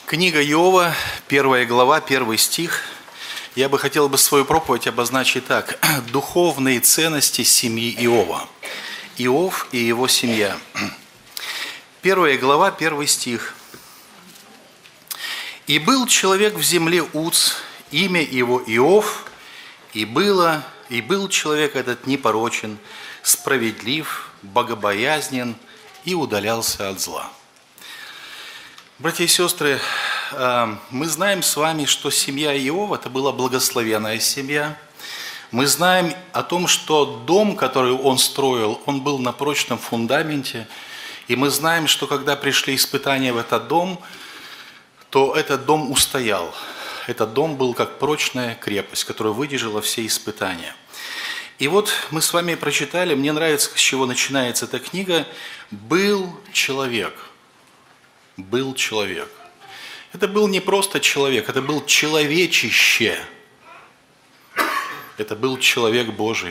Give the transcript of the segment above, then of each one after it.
Книга Иова, 1 глава, 1 стих. Я бы хотел свою проповедь обозначить так. Духовные ценности семьи Иова. Иов и его семья. 1 глава, 1 стих. «И был человек в земле Уц, имя его Иов, и был человек этот непорочен, справедлив, богобоязнен и удалялся от зла». Братья и сестры, мы знаем с вами, что семья Иова – это была благословенная семья. Мы знаем о том, что дом, который он строил, он был на прочном фундаменте. И мы знаем, что когда пришли испытания в этот дом, то этот дом устоял. Этот дом был как прочная крепость, которая выдержала все испытания. И вот мы с вами прочитали, мне нравится, с чего начинается эта книга, «Был человек». Был человек. Это был не просто человек, это был человечище. Это был человек Божий.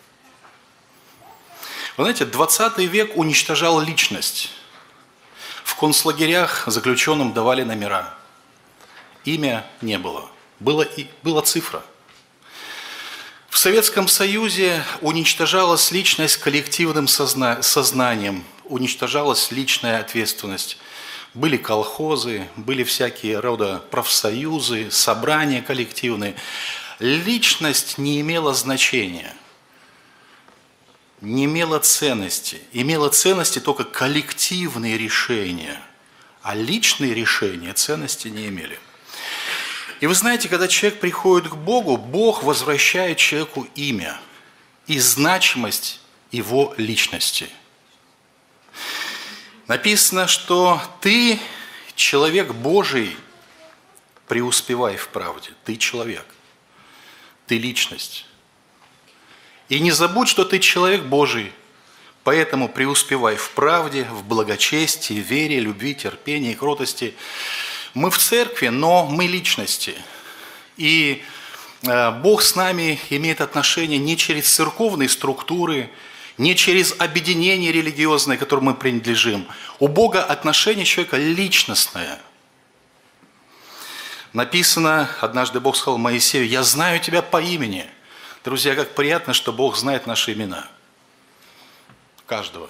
Вы знаете, 20 век уничтожал личность. В концлагерях заключенным давали номера. Имя не было. Была цифра. В Советском Союзе уничтожалась личность коллективным сознанием, уничтожалась личная ответственность. Были колхозы, были всякие рода профсоюзы, собрания коллективные. Личность не имела значения, не имела ценности. Имела ценности только коллективные решения, а личные решения ценности не имели. И вы знаете, когда человек приходит к Богу, Бог возвращает человеку имя и значимость его личности. Написано, что ты, человек Божий, преуспевай в правде. Ты человек, ты личность. И не забудь, что ты человек Божий, поэтому преуспевай в правде, в благочестии, вере, любви, терпении, кротости. Мы в церкви, но мы личности. И Бог с нами имеет отношение не через церковные структуры, не через объединение религиозное, которому мы принадлежим. У Бога отношение человека личностное. Написано, однажды Бог сказал Моисею: «Я знаю тебя по имени». Друзья, как приятно, что Бог знает наши имена. Каждого.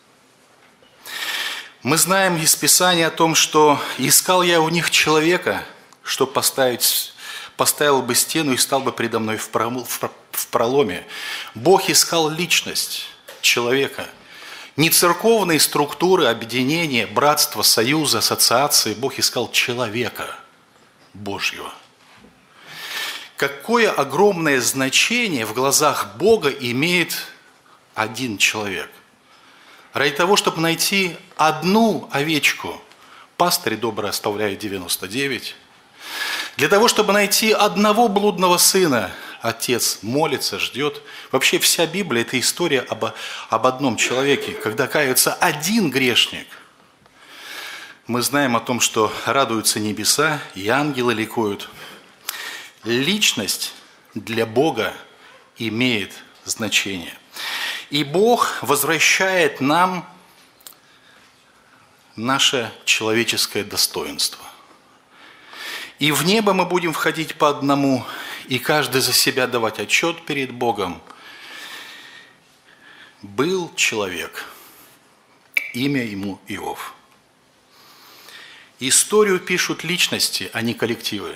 Мы знаем из Писания о том, что искал я у них человека, чтобы поставил бы стену и стал бы предо мной в проломе. Бог искал личность человека. Не церковные структуры, объединения, братства, союза, ассоциации. Бог искал человека Божьего. Какое огромное значение в глазах Бога имеет один человек. Ради того, чтобы найти одну овечку, пастырь добрый оставляет 99. Для того, чтобы найти одного блудного сына, отец молится, ждет. Вообще вся Библия – это история об одном человеке. Когда кается один грешник, мы знаем о том, что радуются небеса, и ангелы ликуют. Личность для Бога имеет значение. И Бог возвращает нам наше человеческое достоинство. И в небо мы будем входить по одному, и каждый за себя давать отчет перед Богом. Был человек, имя ему Иов. Историю пишут личности, а не коллективы.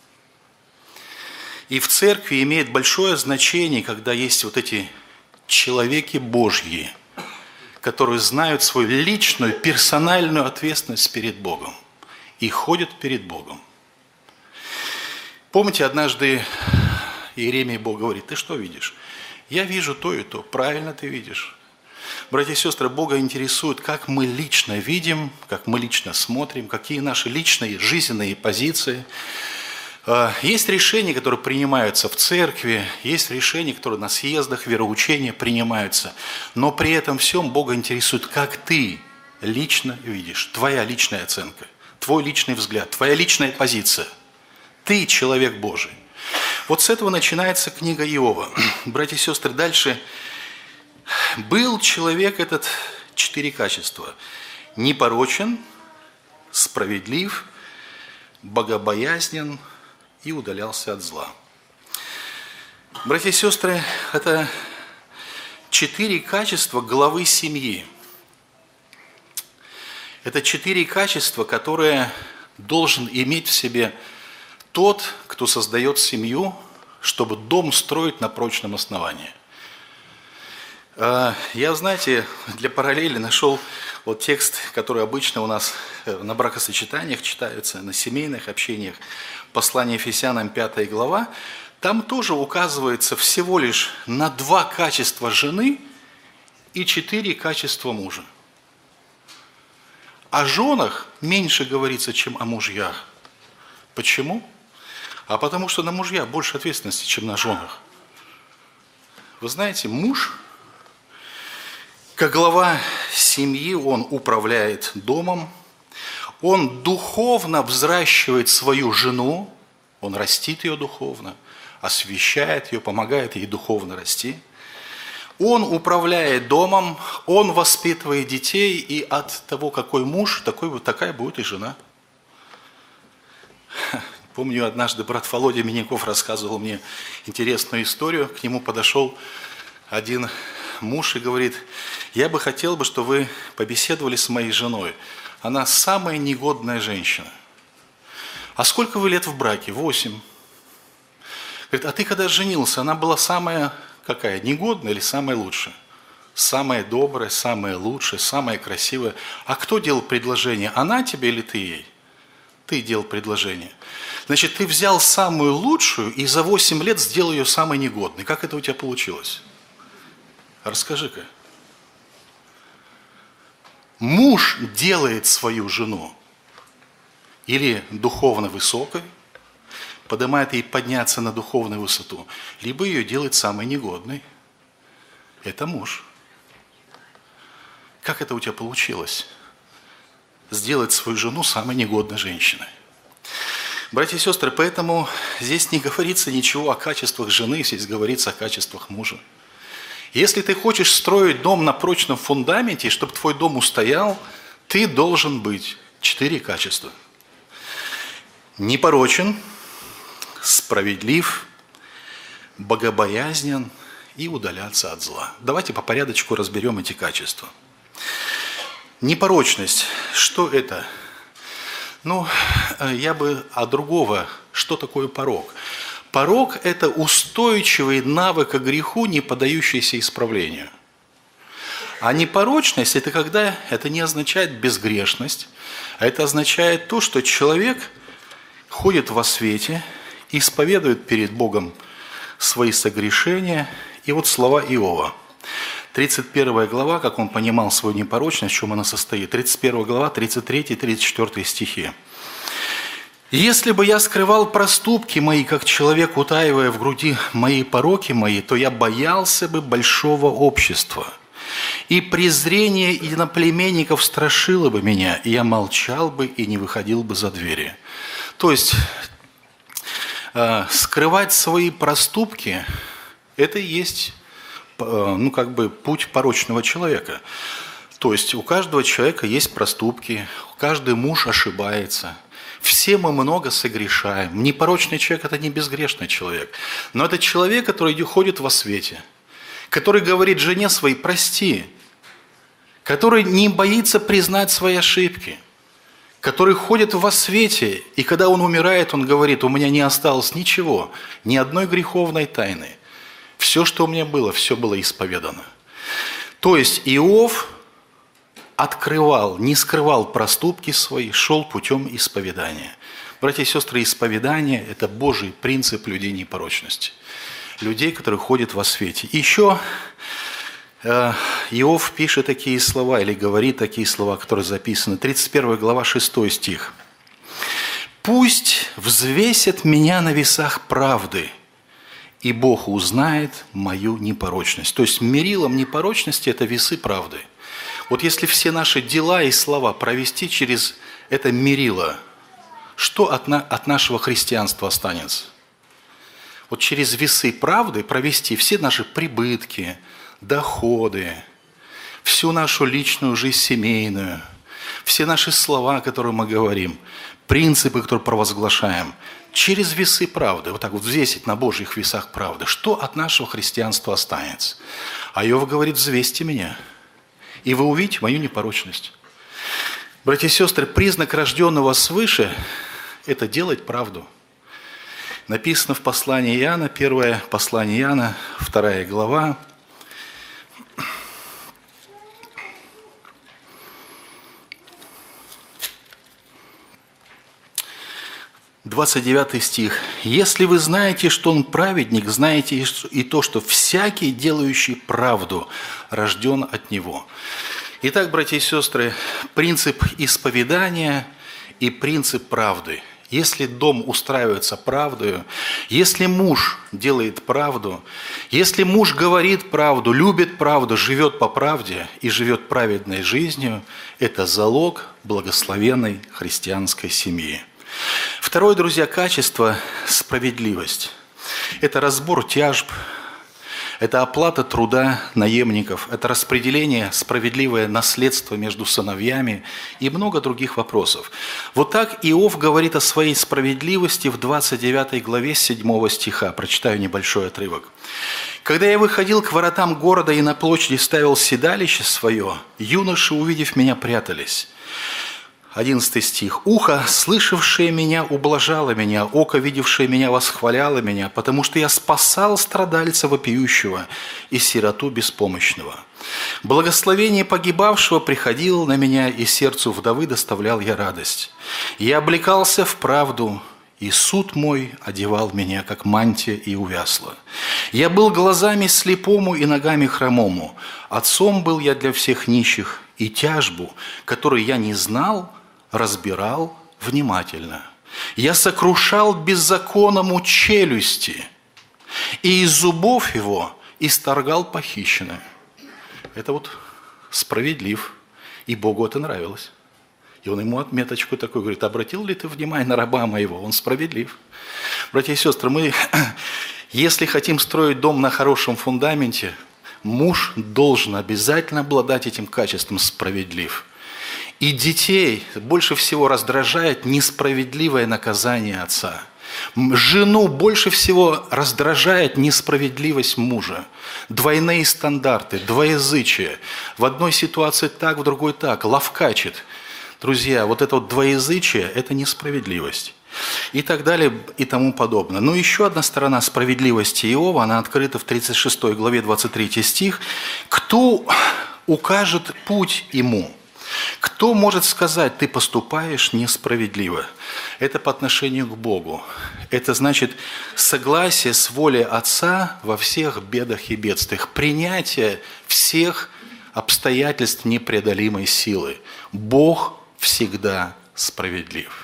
И в церкви имеет большое значение, когда есть вот эти человеки Божьи, которые знают свою личную, персональную ответственность перед Богом и ходят перед Богом. Помните, однажды Иеремии Бог говорит: ты что видишь? Я вижу то и то. Правильно ты видишь. Братья и сестры, Бога интересует, как мы лично видим, как мы лично смотрим, какие наши личные жизненные позиции. Есть решения, которые принимаются в церкви, есть решения, которые на съездах, вероучения принимаются. Но при этом всем Бога интересует, как ты лично видишь, твоя личная оценка, твой личный взгляд, твоя личная позиция. Ты человек Божий. Вот с этого начинается книга Иова. Братья и сестры, дальше. Был человек этот, 4 качества. Непорочен, справедлив, богобоязнен и удалялся от зла. Братья и сестры, это 4 качества главы семьи. Это 4 качества, которые должен иметь в себе тот, кто создает семью, чтобы дом строить на прочном основании. Я, знаете, для параллели нашел вот текст, который обычно у нас на бракосочетаниях читаются, на семейных общениях, послание Ефесянам 5 глава. Там тоже указывается всего лишь на 2 качества жены и 4 качества мужа. О женах меньше говорится, чем о мужьях. Почему? А потому что на мужья больше ответственности, чем на женах. Вы знаете, муж, как глава семьи, он управляет домом, он духовно взращивает свою жену, он растит ее духовно, освящает ее, помогает ей духовно расти. Он управляет домом, он воспитывает детей, и от того, какой муж, такая будет и жена. Помню, однажды брат Володя Миняков рассказывал мне интересную историю. К нему подошел один муж и говорит: я бы хотел, чтобы вы побеседовали с моей женой. Она самая негодная женщина. А сколько вы лет в браке? 8. Говорит, а ты когда женился, она была самая какая? Негодная или самая лучшая? Самая добрая, самая лучшая, самая красивая. А кто делал предложение? Она тебе или ты ей? Ты делал предложение. Значит, ты взял самую лучшую и за 8 лет сделал ее самой негодной. Как это у тебя получилось? Расскажи-ка. Муж делает свою жену или духовно высокой, поднимает ей подняться на духовную высоту, либо ее делает самой негодной. Это муж. Как это у тебя получилось? Сделать свою жену самой негодной женщиной. Братья и сестры, поэтому здесь не говорится ничего о качествах жены, здесь говорится о качествах мужа. Если ты хочешь строить дом на прочном фундаменте, чтобы твой дом устоял, ты должен быть 4 качества. Непорочен, справедлив, богобоязнен и удаляться от зла. Давайте по порядочку разберем эти качества. Непорочность. Что это? Я бы от другого. Что такое порок? Порок – это устойчивый навык к греху, не поддающийся исправлению. А непорочность – это когда это не означает безгрешность, а это означает то, что человек ходит во свете, исповедует перед Богом свои согрешения. И вот слова Иова. 31 глава, как он понимал свою непорочность, в чем она состоит. 31 глава, 33-34 стихи. «Если бы я скрывал проступки мои, как человек, утаивая в груди мои пороки мои, то я боялся бы большого общества, и презрение иноплеменников страшило бы меня, и я молчал бы и не выходил бы за двери». То есть, скрывать свои проступки – это и есть путь порочного человека. То есть у каждого человека есть проступки, каждый муж ошибается. Все мы много согрешаем. Непорочный человек – это не безгрешный человек. Но это человек, который ходит во свете, который говорит жене своей «прости», который не боится признать свои ошибки, который ходит во свете, и когда он умирает, он говорит: у меня не осталось ничего, ни одной греховной тайны. Все, что у меня было, все было исповедано. То есть Иов открывал, не скрывал проступки свои, шел путем исповедания. Братья и сестры, исповедание – это Божий принцип людей непорочности. Людей, которые ходят во свете. И еще Иов пишет такие слова, или говорит такие слова, которые записаны. 31 глава, 6 стих. «Пусть взвесят меня на весах правды, и Бог узнает мою непорочность». То есть мерилом непорочности – это весы правды. Вот если все наши дела и слова провести через это мерило, что от нашего христианства останется? Вот через весы правды провести все наши прибытки, доходы, всю нашу личную жизнь семейную, все наши слова, которые мы говорим, принципы, которые провозглашаем, через весы правды, вот так вот взвесить на Божьих весах правды, что от нашего христианства останется? А Иов говорит: взвесьте меня, и вы увидите мою непорочность. Братья и сестры, признак рожденного свыше – это делать правду. Написано в послании Иоанна, первое послание Иоанна, 2 глава, 29 стих. «Если вы знаете, что он праведник, знаете и то, что всякий, делающий правду, рожден от него». Итак, братья и сестры, принцип исповедания и принцип правды. Если дом устраивается правдою, если муж делает правду, если муж говорит правду, любит правду, живет по правде и живет праведной жизнью, это залог благословенной христианской семьи. Второе, друзья, качество – справедливость. Это разбор тяжб, это оплата труда наемников, это распределение, справедливое наследство между сыновьями и много других вопросов. Вот так Иов говорит о своей справедливости в 29 главе 7 стиха. Прочитаю небольшой отрывок. «Когда я выходил к воротам города и на площади ставил седалище свое, юноши, увидев меня, прятались». 11 стих. «Ухо, слышавшее меня, ублажало меня, око, видевшее меня, восхваляло меня, потому что я спасал страдальца вопиющего и сироту беспомощного. Благословение погибавшего приходило на меня, и сердцу вдовы доставлял я радость. Я облекался в правду, и суд мой одевал меня, как мантия, и увясло. Я был глазами слепому и ногами хромому. Отцом был я для всех нищих, и тяжбу, которую я не знал, разбирал внимательно. Я сокрушал беззаконному челюсти, и из зубов его исторгал похищенное». Это вот справедлив, и Богу это нравилось. И он ему отметочку такой говорит: обратил ли ты внимание на раба моего? Он справедлив. Братья и сестры, мы, если хотим строить дом на хорошем фундаменте, муж должен обязательно обладать этим качеством — справедлив. И детей больше всего раздражает несправедливое наказание отца. Жену больше всего раздражает несправедливость мужа. Двойные стандарты, двоязычие. В одной ситуации так, в другой так. Ловкачит. Друзья, вот это вот двоязычие – это несправедливость. И так далее, и тому подобное. Но еще одна сторона справедливости Иова, она открыта в 36 главе 23 стих. «Кто укажет путь ему? Кто может сказать: ты поступаешь несправедливо?» Это по отношению к Богу. Это значит согласие с волей Отца во всех бедах и бедствиях, принятие всех обстоятельств непреодолимой силы. Бог всегда справедлив.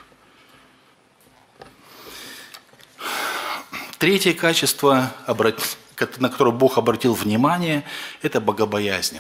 Третье качество, на которое Бог обратил внимание, это богобоязнен.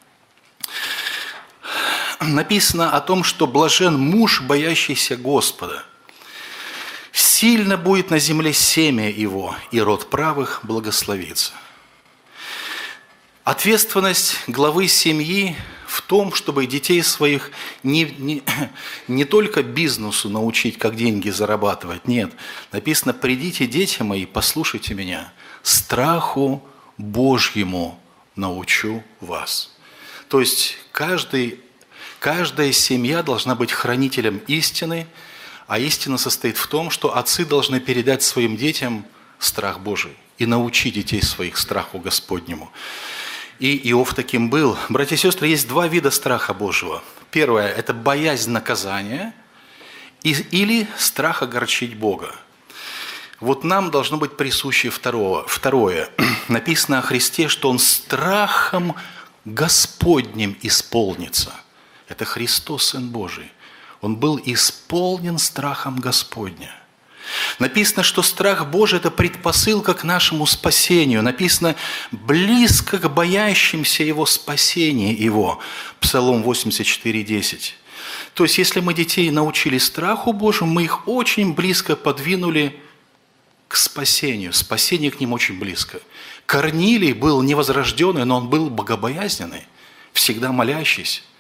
Написано о том, что блажен муж, боящийся Господа. Сильно будет на земле семя его, и род правых благословится. Ответственность главы семьи в том, чтобы детей своих не только бизнесу научить, как деньги зарабатывать. Нет, написано: «Придите, дети мои, послушайте меня, страху Божьему научу вас». То есть каждая семья должна быть хранителем истины, а истина состоит в том, что отцы должны передать своим детям страх Божий и научить детей своих страху Господнему. И Иов таким был. Братья и сестры, есть два вида страха Божьего. Первое – это боязнь наказания или страх огорчить Бога. Вот нам должно быть присуще второе. Написано о Христе, что Он страхом Господним исполнится. Это Христос, Сын Божий. Он был исполнен страхом Господня. Написано, что страх Божий – это предпосылка к нашему спасению. Написано: близко к боящимся Его спасение Его. Псалом 84:10. То есть, если мы детей научили страху Божьему, мы их очень близко подвинули к спасению. Спасение к ним очень близко. Корнилий был невозрожденный, но он был богобоязненный, всегда молящийся.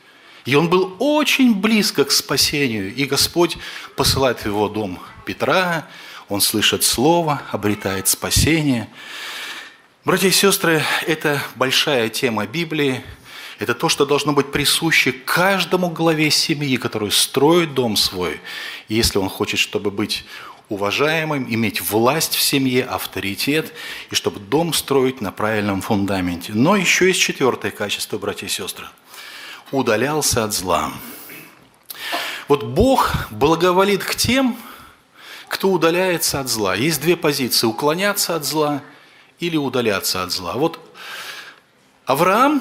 И он был очень близко к спасению. И Господь посылает в его дом Петра, он слышит слово, обретает спасение. Братья и сестры, это большая тема Библии. Это то, что должно быть присуще каждому главе семьи, который строит дом свой. И если он хочет, чтобы быть уважаемым, иметь власть в семье, авторитет, и чтобы дом строить на правильном фундаменте. Но еще есть четвертое качество, братья и сестры. Удалялся от зла. Вот Бог благоволит к тем, кто удаляется от зла. Есть две позиции: уклоняться от зла или удаляться от зла. Вот Авраам,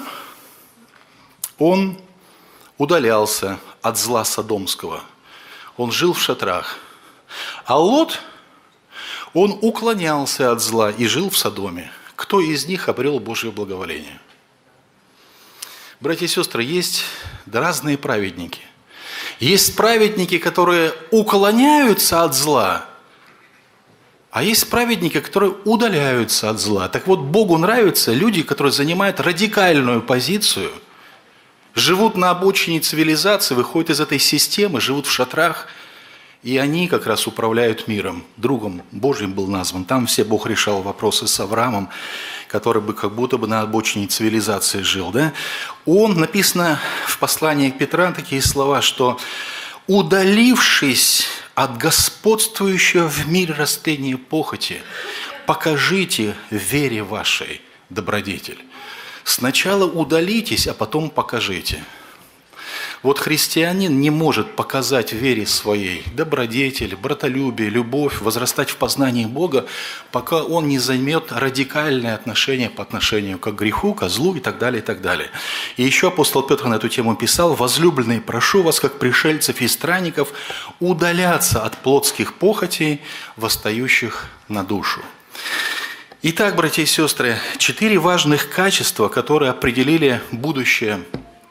он удалялся от зла содомского. Он жил в шатрах. А Лот, он уклонялся от зла и жил в Содоме. Кто из них обрел Божье благоволение? Братья и сестры, есть разные праведники. Есть праведники, которые уклоняются от зла, а есть праведники, которые удаляются от зла. Так вот, Богу нравятся люди, которые занимают радикальную позицию, живут на обочине цивилизации, выходят из этой системы, живут в шатрах, и они как раз управляют миром. Другом Божьим был назван. Там все Бог решал вопросы с Авраамом, который бы как будто бы на обочине цивилизации жил. Да? Он, написано в послании к Петра такие слова, что «удалившись от господствующего в мире растления похоти, покажите в вере вашей добродетель». Сначала удалитесь, а потом покажите. Вот христианин не может показать в вере своей добродетель, братолюбие, любовь, возрастать в познании Бога, пока он не займет радикальное отношение по отношению к греху, ко злу и так далее, и так далее. И еще апостол Петр на эту тему писал: «Возлюбленные, прошу вас, как пришельцев и странников, удаляться от плотских похотей, восстающих на душу». Итак, братья и сестры, 4 важных качества, которые определили будущее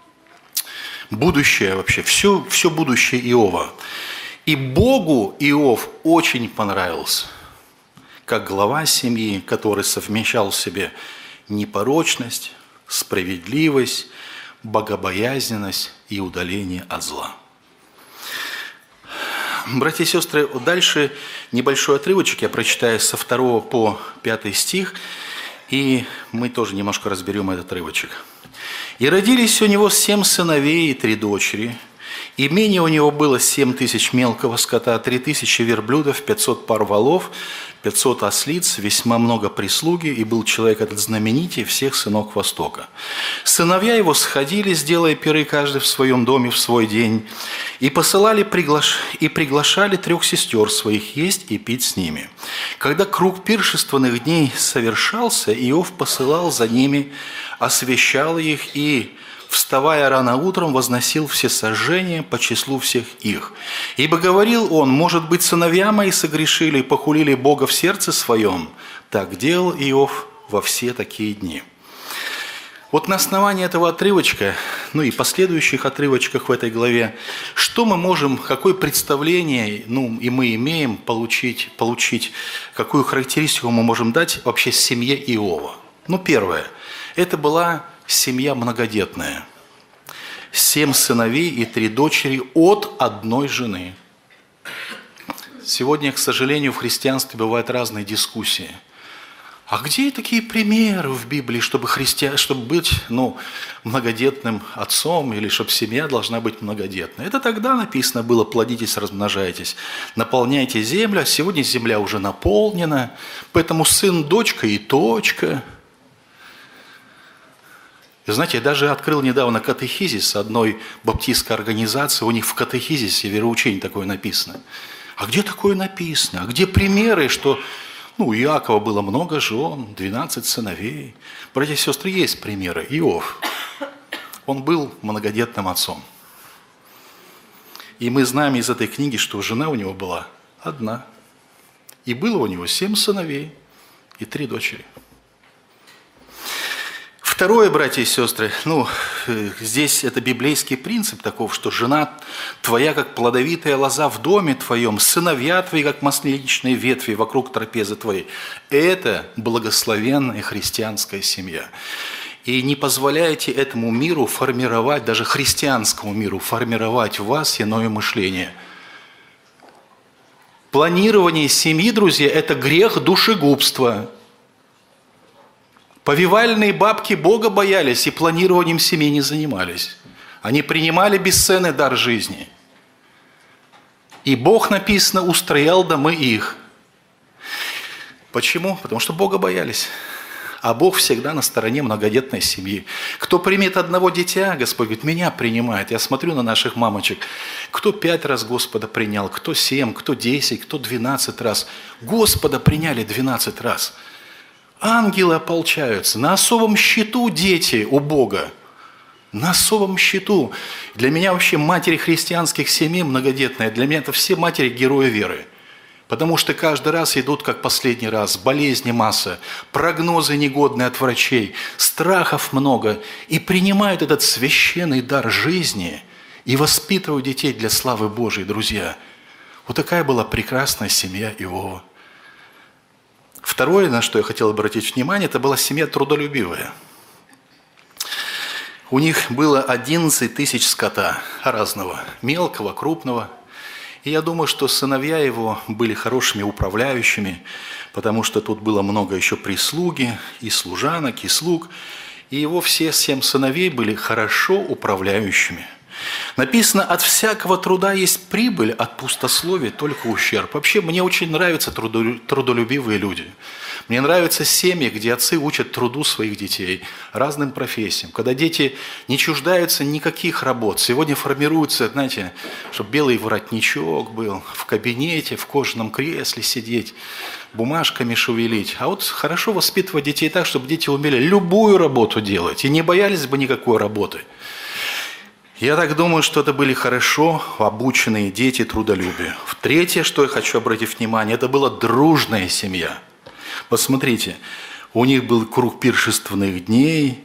вообще, все будущее Иова. И Богу Иов очень понравился, как глава семьи, который совмещал в себе непорочность, справедливость, богобоязненность и удаление от зла. Братья и сестры, дальше небольшой отрывочек я прочитаю со 2 по 5 стих, и мы тоже немножко разберем этот отрывочек. «И родились у него 7 сыновей и 3 дочери. Имение у него было 7000 мелкого скота, 3000 верблюдов, 500 пар волов, 500 ослиц, весьма много прислуги, и был человек этот знаменитей всех сынов Востока. Сыновья его сходились, делая пиры каждый в своем доме в свой день, и посылали и приглашали 3 сестер своих есть и пить с ними. Когда круг пиршественных дней совершался, Иов посылал за ними, освящал их и, вставая рано утром, возносил все сожжения по числу всех их. Ибо говорил он: может быть, сыновья мои согрешили и похулили Бога в сердце своем. Так делал Иов во все такие дни». Вот на основании этого отрывочка, и последующих отрывочках в этой главе, что мы можем, какое представление, и мы имеем получить, какую характеристику мы можем дать вообще семье Иова? Первое. Это была семья многодетная. 7 сыновей и 3 дочери от одной жены. Сегодня, к сожалению, в христианстве бывают разные дискуссии. А где такие примеры в Библии, чтобы быть многодетным отцом, или чтобы семья должна быть многодетной? Это тогда написано было: плодитесь, размножайтесь, наполняйте землю, а сегодня земля уже наполнена, поэтому сын, дочка и точка. И знаете, я даже открыл недавно катехизис одной баптистской организации, у них в катехизисе вероучение такое написано. А где такое написано? А где примеры, что у Иакова было много жен, 12 сыновей? Братья и сестры, есть примеры. Иов, он был многодетным отцом. И мы знаем из этой книги, что жена у него была одна. И было у него 7 сыновей и 3 дочери. Второе, братья и сестры, здесь это библейский принцип таков, что жена твоя, как плодовитая лоза в доме твоем, сыновья твои, как масличные ветви вокруг трапезы твоей. Это благословенная христианская семья. и не позволяете этому миру формировать, даже христианскому миру, формировать в вас иное мышление. Планирование семьи, друзья, это грех душегубства. Повивальные бабки Бога боялись и планированием семьи не занимались. Они принимали бесценный дар жизни. И Бог, написано, устроял домы их. Почему? Потому что Бога боялись. А Бог всегда на стороне многодетной семьи. Кто примет одного дитя, Господь говорит, меня принимает. Я смотрю на наших мамочек. Кто 5 раз Господа принял, кто 7, кто 10, кто 12 раз. Господа приняли 12 раз. Ангелы ополчаются. На особом счету дети у Бога. На особом счету. Для меня вообще матери христианских семей многодетные, для меня это все матери герои веры. Потому что каждый раз идут как последний раз, болезни масса, прогнозы негодные от врачей, страхов много. И принимают этот священный дар жизни и воспитывают детей для славы Божией, друзья. Вот такая была прекрасная семья Иова. Второе, на что я хотел обратить внимание, это была семья трудолюбивая. У них было 11 тысяч скота разного, мелкого, крупного. И я думаю, что сыновья его были хорошими управляющими, потому что тут было много еще прислуги, и служанок, и слуг. И его все 7 сыновей были хорошо управляющими. Написано, от всякого труда есть прибыль, от пустословия только ущерб. Вообще, мне очень нравятся трудолюбивые люди. Мне нравятся семьи, где отцы учат труду своих детей, разным профессиям. Когда дети не чуждаются никаких работ. Сегодня формируется, знаете, чтобы белый воротничок был, в кабинете, в кожаном кресле сидеть, бумажками шевелить. А вот хорошо воспитывать детей так, чтобы дети умели любую работу делать и не боялись бы никакой работы. Я так думаю, что это были хорошо обученные дети трудолюбия. Третье, что я хочу обратить внимание, это была дружная семья. Посмотрите, у них был круг пиршественных дней.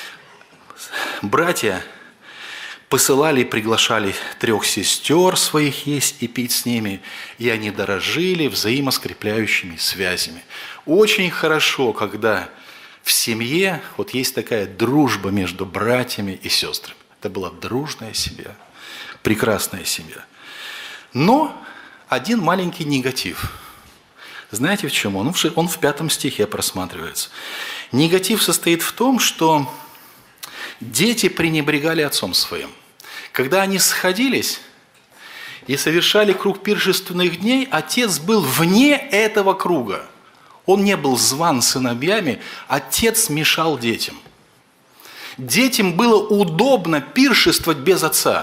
Братья посылали и приглашали 3 сестер своих есть и пить с ними, и они дорожили взаимоскрепляющими связями. Очень хорошо, когда в семье вот есть такая дружба между братьями и сестрами. Это была дружная семья, прекрасная семья. Но один маленький негатив. Знаете в чем он? Он в 5 стихе просматривается. Негатив состоит в том, что дети пренебрегали отцом своим. Когда они сходились и совершали круг пиршественных дней, отец был вне этого круга. Он не был зван сыновьями, отец мешал детям. Детям было удобно пиршествовать без отца.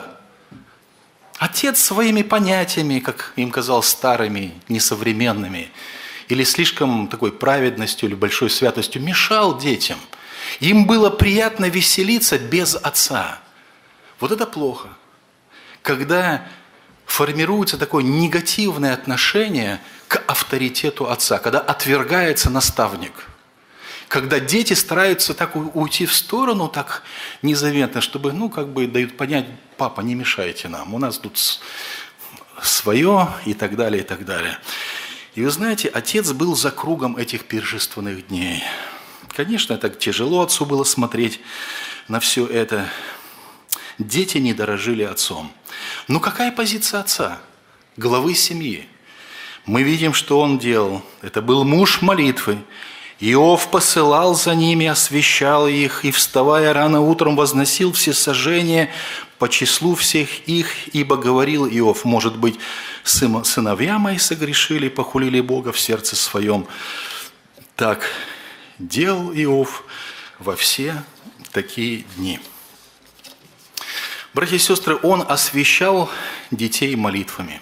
Отец своими понятиями, как им казалось, старыми, несовременными, или слишком такой праведностью или большой святостью, мешал детям. Им было приятно веселиться без отца. Вот это плохо. Когда формируется такое негативное отношение к авторитету отца, когда отвергается наставник. Когда дети стараются так уйти в сторону, так незаметно, чтобы, дают понять, папа, не мешайте нам, у нас тут свое и так далее, и так далее. И вы знаете, отец был за кругом этих пиршественных дней. Конечно, так тяжело отцу было смотреть на все это. Дети не дорожили отцом. Но какая позиция отца, главы семьи? Мы видим, что он делал. Это был муж молитвы. Иов посылал за ними, освящал их, и, вставая рано утром, возносил всесожжения по числу всех их, ибо говорил Иов, может быть, сыновья мои согрешили, похулили Бога в сердце своем. Так делал Иов во все такие дни. Братья и сестры, он освящал детей молитвами.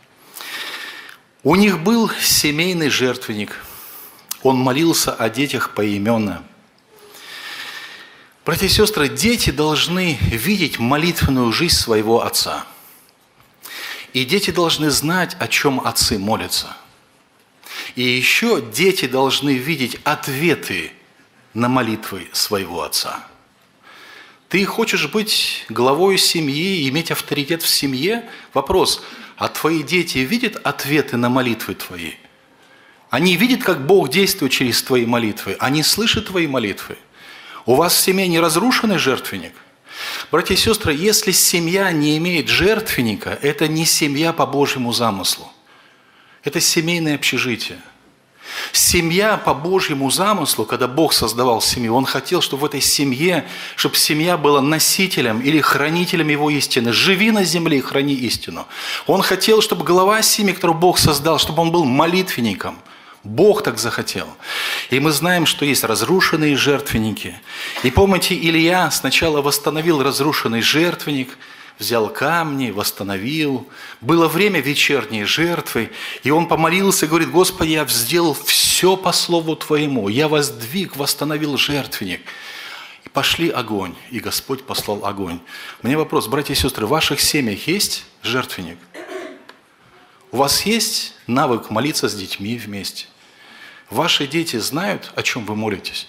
У них был семейный жертвенник. Он молился о детях поименно. Братья и сестры, дети должны видеть молитвенную жизнь своего отца. И дети должны знать, о чем отцы молятся. И еще дети должны видеть ответы на молитвы своего отца. Ты хочешь быть главой семьи, иметь авторитет в семье? Вопрос, а твои дети видят ответы на молитвы твои? Они видят, как Бог действует через твои молитвы. Они слышат твои молитвы. У вас в семье не разрушенный жертвенник? Братья и сестры, если семья не имеет жертвенника, это не семья по Божьему замыслу. Это семейное общежитие. Семья по Божьему замыслу, когда Бог создавал семью, Он хотел, чтобы в этой семье, чтобы семья была носителем или хранителем Его истины. Живи на земле и храни истину. Он хотел, чтобы глава семьи, которую Бог создал, чтобы он был молитвенником. Бог так захотел. И мы знаем, что есть разрушенные жертвенники. И помните, Илья сначала восстановил разрушенный жертвенник, взял камни, восстановил. Было время вечерней жертвы, и он помолился и говорит: Господи, я сделал все по слову Твоему, я воздвиг, восстановил жертвенник. И пошли огонь, и Господь послал огонь. У меня вопрос, братья и сестры, в ваших семьях есть жертвенник? У вас есть навык молиться с детьми вместе? Ваши дети знают, о чем вы молитесь?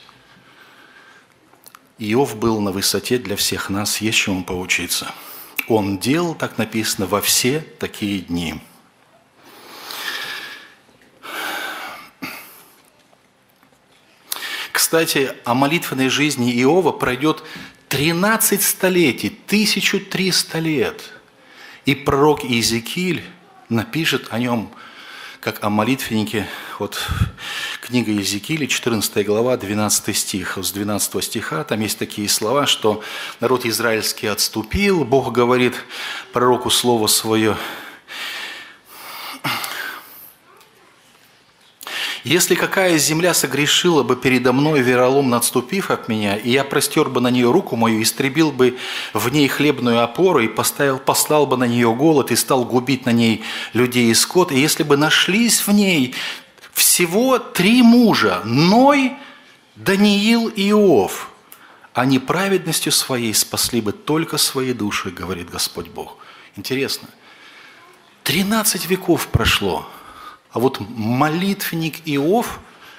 Иов был на высоте для всех нас, есть чему поучиться. Он делал, так написано, во все такие дни. Кстати, о молитвенной жизни Иова пройдет 13 столетий, 1300 лет. И пророк Иезекииль напишет о нем, как о молитвеннике. Вот книга Иезекииля, 14 глава, 12 стих. С 12 стиха там есть такие слова, что народ израильский отступил, Бог говорит пророку слово свое: «Если какая земля согрешила бы передо мной, вероломно отступив от меня, и я простер бы на нее руку мою, истребил бы в ней хлебную опору, и послал бы на нее голод, и стал губить на ней людей и скот, и если бы нашлись в ней всего 3 мужа, Ной, Даниил и Иов, они праведностью своей спасли бы только свои души, говорит Господь Бог». Интересно, 13 веков прошло. А вот молитвенник Иов,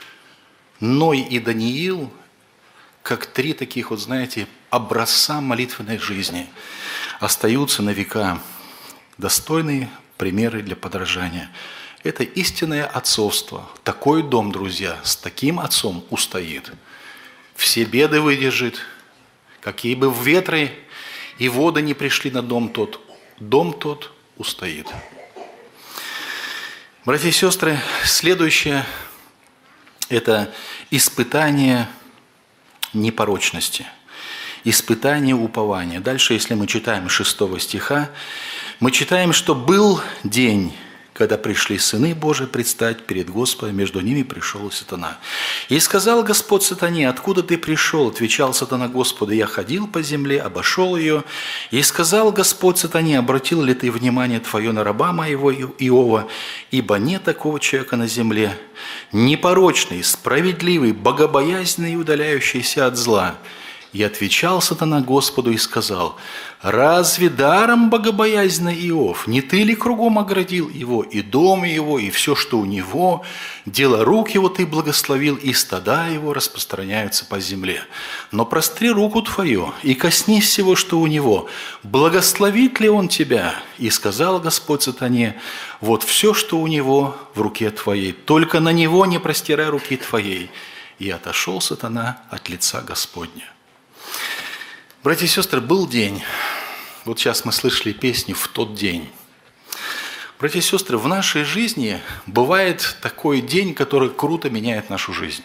Ной и Даниил, как 3 таких, вот знаете, образца молитвенной жизни, остаются на века достойные примеры для подражания. Это истинное отцовство. Такой дом, друзья, с таким отцом устоит. Все беды выдержит, какие бы ветры и воды не пришли на дом тот устоит. Братья и сестры, следующее – это испытание непорочности, испытание упования. Дальше, если мы читаем 6 стиха, мы читаем, что был день, когда пришли сыны Божии предстать перед Господом, между ними пришел и сатана. И сказал Господь сатане: откуда ты пришел? Отвечал сатана Господу: я ходил по земле, обошел ее. И сказал Господь сатане: обратил ли ты внимание твое на раба моего Иова? Ибо нет такого человека на земле, непорочный, справедливый, богобоязненный и удаляющийся от зла. И отвечал сатана Господу и сказал: разве даром богобоязненный Иов? Не ты ли кругом оградил его, и дом его, и все, что у него? Дело рук его ты благословил, и стада его распространяются по земле. Но простри руку твою, и коснись всего, что у него. Благословит ли он тебя? И сказал Господь сатане: вот все, что у него в руке твоей, только на него не простирай руки твоей. И отошел сатана от лица Господня. Братья и сестры, был день. Вот сейчас мы слышали песню «В тот день». Братья и сестры, в нашей жизни бывает такой день, который круто меняет нашу жизнь.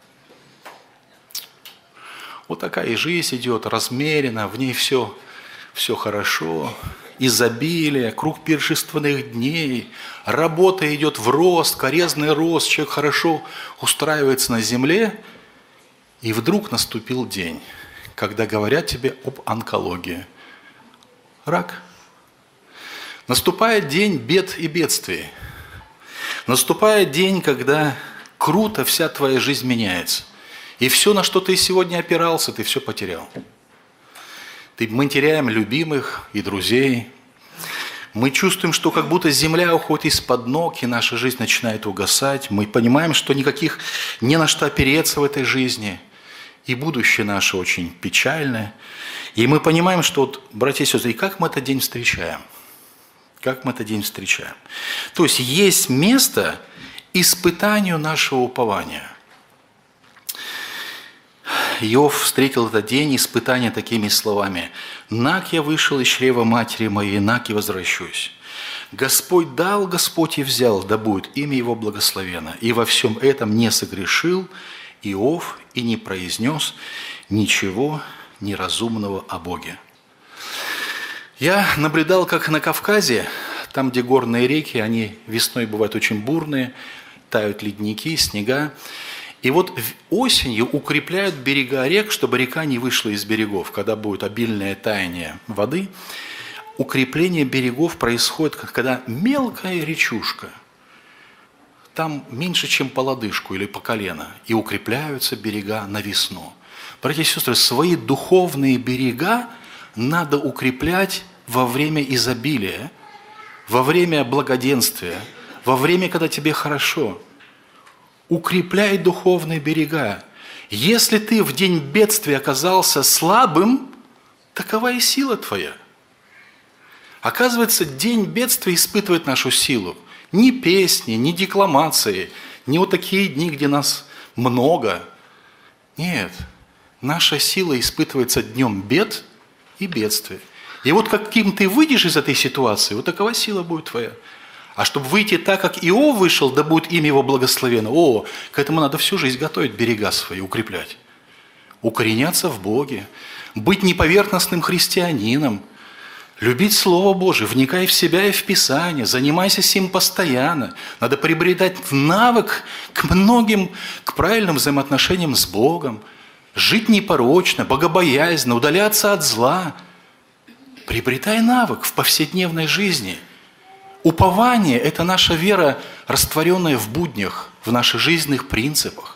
Вот такая жизнь идет, размеренно, в ней все хорошо, изобилие, круг пиршественных дней, работа идет в рост, карьерный рост, человек хорошо устраивается на земле, и вдруг наступил день, когда говорят тебе об онкологии. Рак. Наступает день бед и бедствий. Наступает день, когда круто вся твоя жизнь меняется. И все, на что ты сегодня опирался, ты все потерял. Мы теряем любимых и друзей. Мы чувствуем, что как будто земля уходит из-под ног, и наша жизнь начинает угасать. Мы понимаем, что не на что опереться в этой жизни. И будущее наше очень печальное. И мы понимаем, что, вот, братья и сестры, и как мы этот день встречаем? Как мы этот день встречаем? То есть место испытанию нашего упования. Иов встретил этот день испытания такими словами: «Нак я вышел из чрева матери моей, нак и возвращусь. Господь дал, Господь и взял, да будет имя Его благословено. И во всем этом не согрешил Иов и не произнес ничего неразумного о Боге». Я наблюдал, как на Кавказе, там, где горные реки, они весной бывают очень бурные, тают ледники, снега. И вот осенью укрепляют берега рек, чтобы река не вышла из берегов. Когда будет обильное таяние воды, укрепление берегов происходит, когда мелкая речушка, там меньше, чем по лодыжку или по колено, и укрепляются берега на весну. Братья и сестры, свои духовные берега надо укреплять во время изобилия, во время благоденствия, во время, когда тебе хорошо. Укрепляй духовные берега. Если ты в день бедствия оказался слабым, такова и сила твоя. Оказывается, день бедствия испытывает нашу силу. Ни песни, ни декламации, ни вот такие дни, где нас много. Нет, наша сила испытывается днем бед и бедствия. И вот каким ты выйдешь из этой ситуации, вот такова сила будет твоя. А чтобы выйти так, как Иов вышел, да будет имя его благословено, к этому надо всю жизнь готовить берега свои, укреплять. Укореняться в Боге, быть неповерхностным христианином, любить Слово Божие, вникай в себя и в Писание, занимайся сим постоянно. Надо приобретать навык к многим, к правильным взаимоотношениям с Богом, жить непорочно, богобоязненно, удаляться от зла. Приобретай навык в повседневной жизни. Упование – это наша вера, растворенная в буднях, в наших жизненных принципах.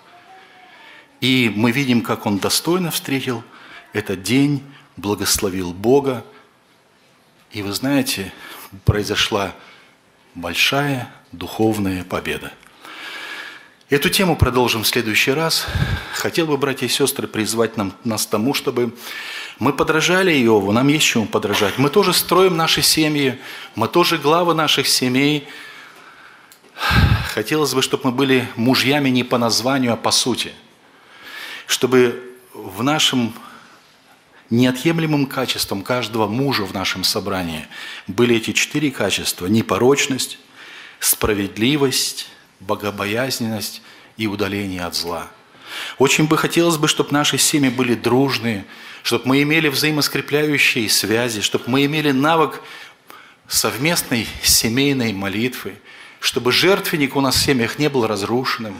И мы видим, как он достойно встретил этот день, благословил Бога. И вы знаете, произошла большая духовная победа. Эту тему продолжим в следующий раз. Хотел бы, братья и сестры, призвать нас к тому, чтобы мы подражали Иову, нам есть чему подражать. Мы тоже строим наши семьи, мы тоже главы наших семей. Хотелось бы, чтобы мы были мужьями не по названию, а по сути. Чтобы в нашем неотъемлемым качеством каждого мужа в нашем собрании были эти 4 качества: непорочность, справедливость, богобоязненность и удаление от зла. Очень бы хотелось бы, чтобы наши семьи были дружные, чтобы мы имели взаимоскрепляющие связи, чтобы мы имели навык совместной семейной молитвы, чтобы жертвенник у нас в семьях не был разрушенным,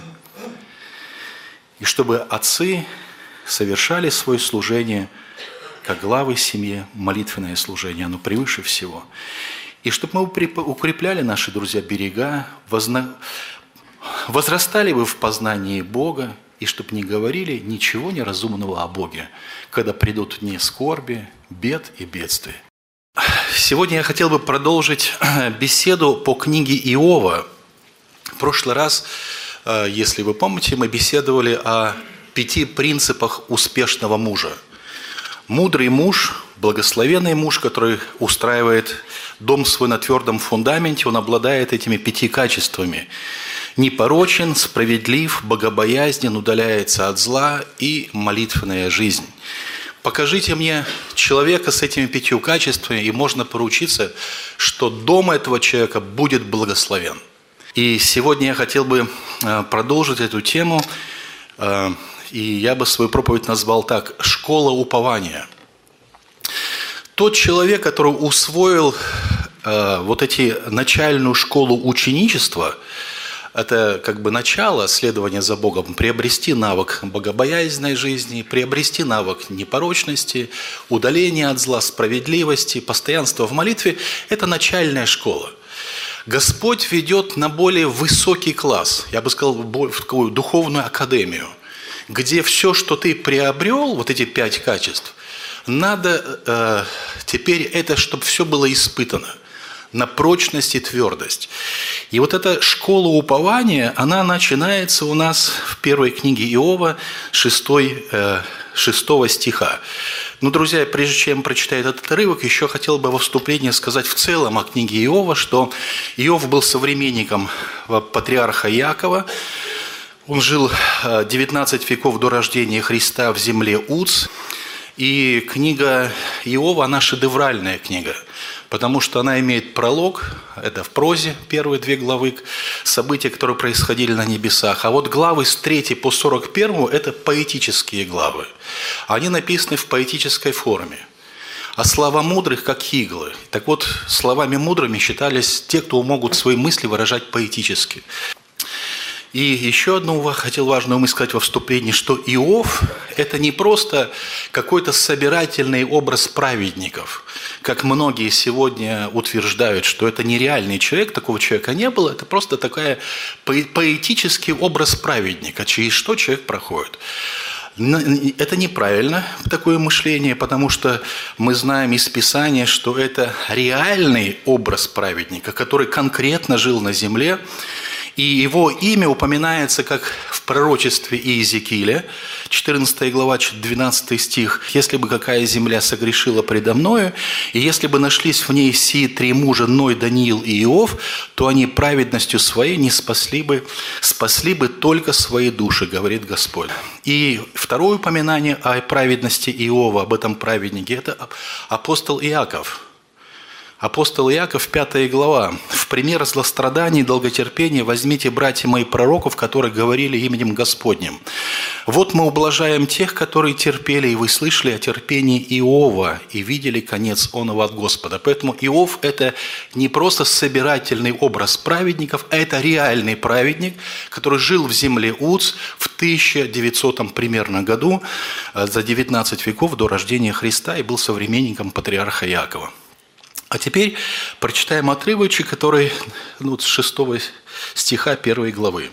и чтобы отцы совершали свое служение как главы семьи, молитвенное служение, оно превыше всего. И чтобы мы укрепляли, наши друзья, берега, возрастали вы в познании Бога, и чтобы не говорили ничего неразумного о Боге, когда придут дни скорби, бед и бедствий. Сегодня я хотел бы продолжить беседу по книге Иова. В прошлый раз, если вы помните, мы беседовали о 5 принципах успешного мужа. Мудрый муж, благословенный муж, который устраивает дом свой на твердом фундаменте, он обладает этими 5 качествами. Непорочен, справедлив, богобоязнен, удаляется от зла и молитвенная жизнь. Покажите мне человека с этими 5 качествами, и можно поручиться, что дом этого человека будет благословен. И сегодня я хотел бы продолжить эту тему, и я бы свою проповедь назвал так: «Школа упования». Тот человек, который усвоил вот эти начальную школу ученичества, это как бы начало следования за Богом, приобрести навык богобоязненной жизни, приобрести навык непорочности, удаления от зла, справедливости, постоянства в молитве – это начальная школа. Господь ведет на более высокий класс, я бы сказал, в такую духовную академию, где все, что ты приобрел, вот эти 5 качеств, надо теперь это, чтобы все было испытано на прочность и твердость. И вот эта школа упования, она начинается у нас в первой книге Иова 6 стиха. Ну, друзья, прежде чем прочитать этот отрывок, еще хотел бы во вступлении сказать в целом о книге Иова, что Иов был современником патриарха Иакова. Он жил 19 веков до рождения Христа в земле Уц. И книга Иова, она шедевральная книга, потому что она имеет пролог, это в прозе, первые 2 главы, события, которые происходили на небесах. А вот главы с 3 по 41 – это поэтические главы. Они написаны в поэтической форме. А слова мудрых, как иглы. Так вот, словами мудрыми считались те, кто могут свои мысли выражать поэтически. И еще одну хотел важную мысль сказать во вступлении, что Иов – это не просто какой-то собирательный образ праведников, как многие сегодня утверждают, что это нереальный человек, такого человека не было, это просто такой поэтический образ праведника, через что человек проходит. Это неправильно, такое мышление, потому что мы знаем из Писания, что это реальный образ праведника, который конкретно жил на земле, и его имя упоминается как в пророчестве Иезекииля, 14 глава, 12 стих. «Если бы какая земля согрешила предо мною, и если бы нашлись в ней сии 3 мужа, Ной, Даниил и Иов, то они праведностью своей не спасли бы только свои души, говорит Господь». И второе упоминание о праведности Иова, об этом праведнике, это апостол Иаков. Апостол Иаков, 5 глава. «В пример злостраданий и долготерпения возьмите, братья мои, пророков, которые говорили именем Господним. Вот мы ублажаем тех, которые терпели, и вы слышали о терпении Иова, и видели конец оного от Господа». Поэтому Иов – это не просто собирательный образ праведников, а это реальный праведник, который жил в земле Уц в 1900 примерно году, за 19 веков до рождения Христа, и был современником патриарха Иакова. А теперь прочитаем отрывочек, который с 6 стиха 1 главы.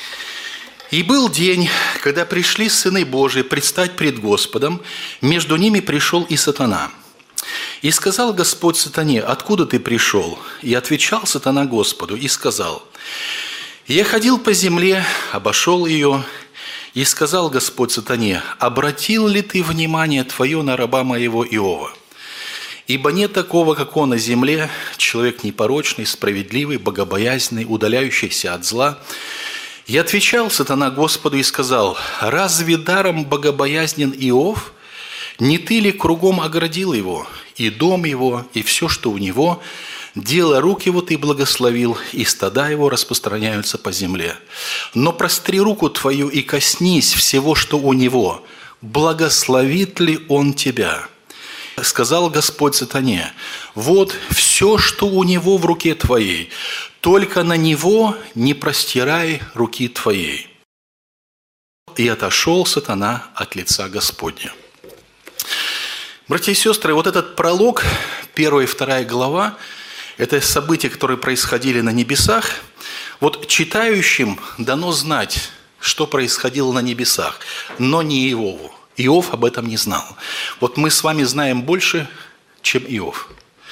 «И был день, когда пришли сыны Божии предстать пред Господом, между ними пришел и сатана. И сказал Господь сатане: откуда ты пришел? И отвечал сатана Господу и сказал: я ходил по земле, обошел ее, и сказал Господь сатане: обратил ли ты внимание твое на раба моего Иова? Ибо нет такого, как он на земле, человек непорочный, справедливый, богобоязненный, удаляющийся от зла. И отвечал сатана Господу и сказал: разве даром богобоязнен Иов? Не ты ли кругом оградил его, и дом его, и все, что у него? Дело рук его ты благословил, и стада его распространяются по земле. Но простри руку твою и коснись всего, что у него. Благословит ли он тебя? Сказал Господь сатане: вот все, что у него в руке твоей, только на него не простирай руки твоей. И отошел сатана от лица Господня». Братья и сестры, вот этот пролог, 1 и 2 глава, это события, которые происходили на небесах. Вот читающим дано знать, что происходило на небесах, но не Иову. Иов об этом не знал. Вот мы с вами знаем больше, чем Иов.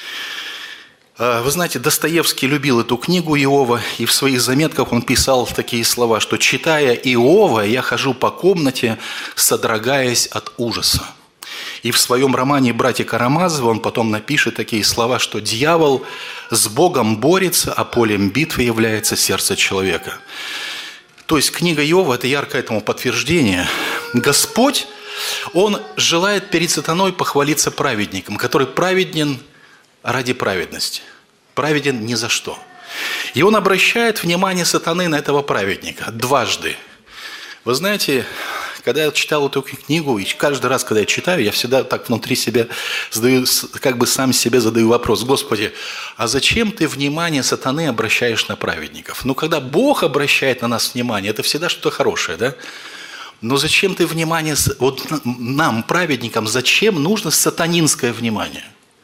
Вы знаете, Достоевский любил эту книгу Иова, и в своих заметках он писал такие слова, что, читая Иова, я хожу по комнате, содрогаясь от ужаса. И в своем романе «Братья Карамазовы» он потом напишет такие слова, что дьявол с Богом борется, а полем битвы является сердце человека. То есть книга Иова – это яркое этому подтверждение. Господь, Он желает перед сатаной похвалиться праведником, который праведен ради праведности, праведен ни за что. И Он обращает внимание сатаны на этого праведника дважды. Вы знаете, когда я читал эту книгу, и каждый раз, когда я читаю, я всегда так внутри себя задаю, как бы сам себе задаю вопрос: Господи, а зачем ты внимание сатаны обращаешь на праведников? Ну, когда Бог обращает на нас внимание, это всегда что-то хорошее, да? Но зачем ты внимание, вот нам, праведникам, зачем нужно сатанинское внимание?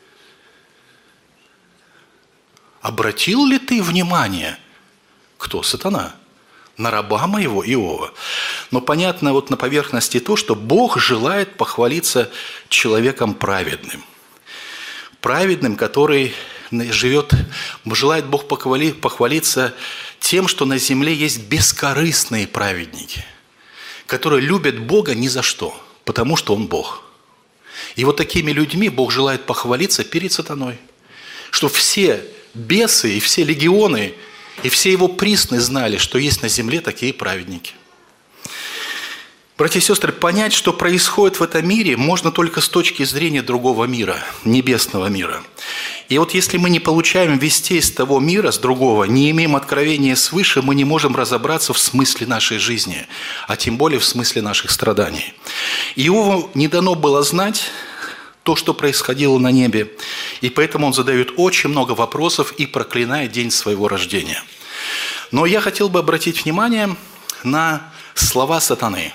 Обратил ли ты внимание? Кто? Сатана. На раба моего Иова. Но понятно вот на поверхности то, что Бог желает похвалиться человеком праведным. Праведным, который живет, желает Бог похвалиться тем, что на земле есть бескорыстные праведники, которые любят Бога ни за что, потому что Он Бог. И вот такими людьми Бог желает похвалиться перед сатаной, что все бесы и все легионы и все его присны знали, что есть на земле такие праведники. Братья и сестры, понять, что происходит в этом мире, можно только с точки зрения другого мира, небесного мира. И вот если мы не получаем вестей с того мира, с другого, не имеем откровения свыше, мы не можем разобраться в смысле нашей жизни, а тем более в смысле наших страданий. Иову не дано было знать то, что происходило на небе, и поэтому он задает очень много вопросов и проклинает день своего рождения. Но я хотел бы обратить внимание на слова сатаны.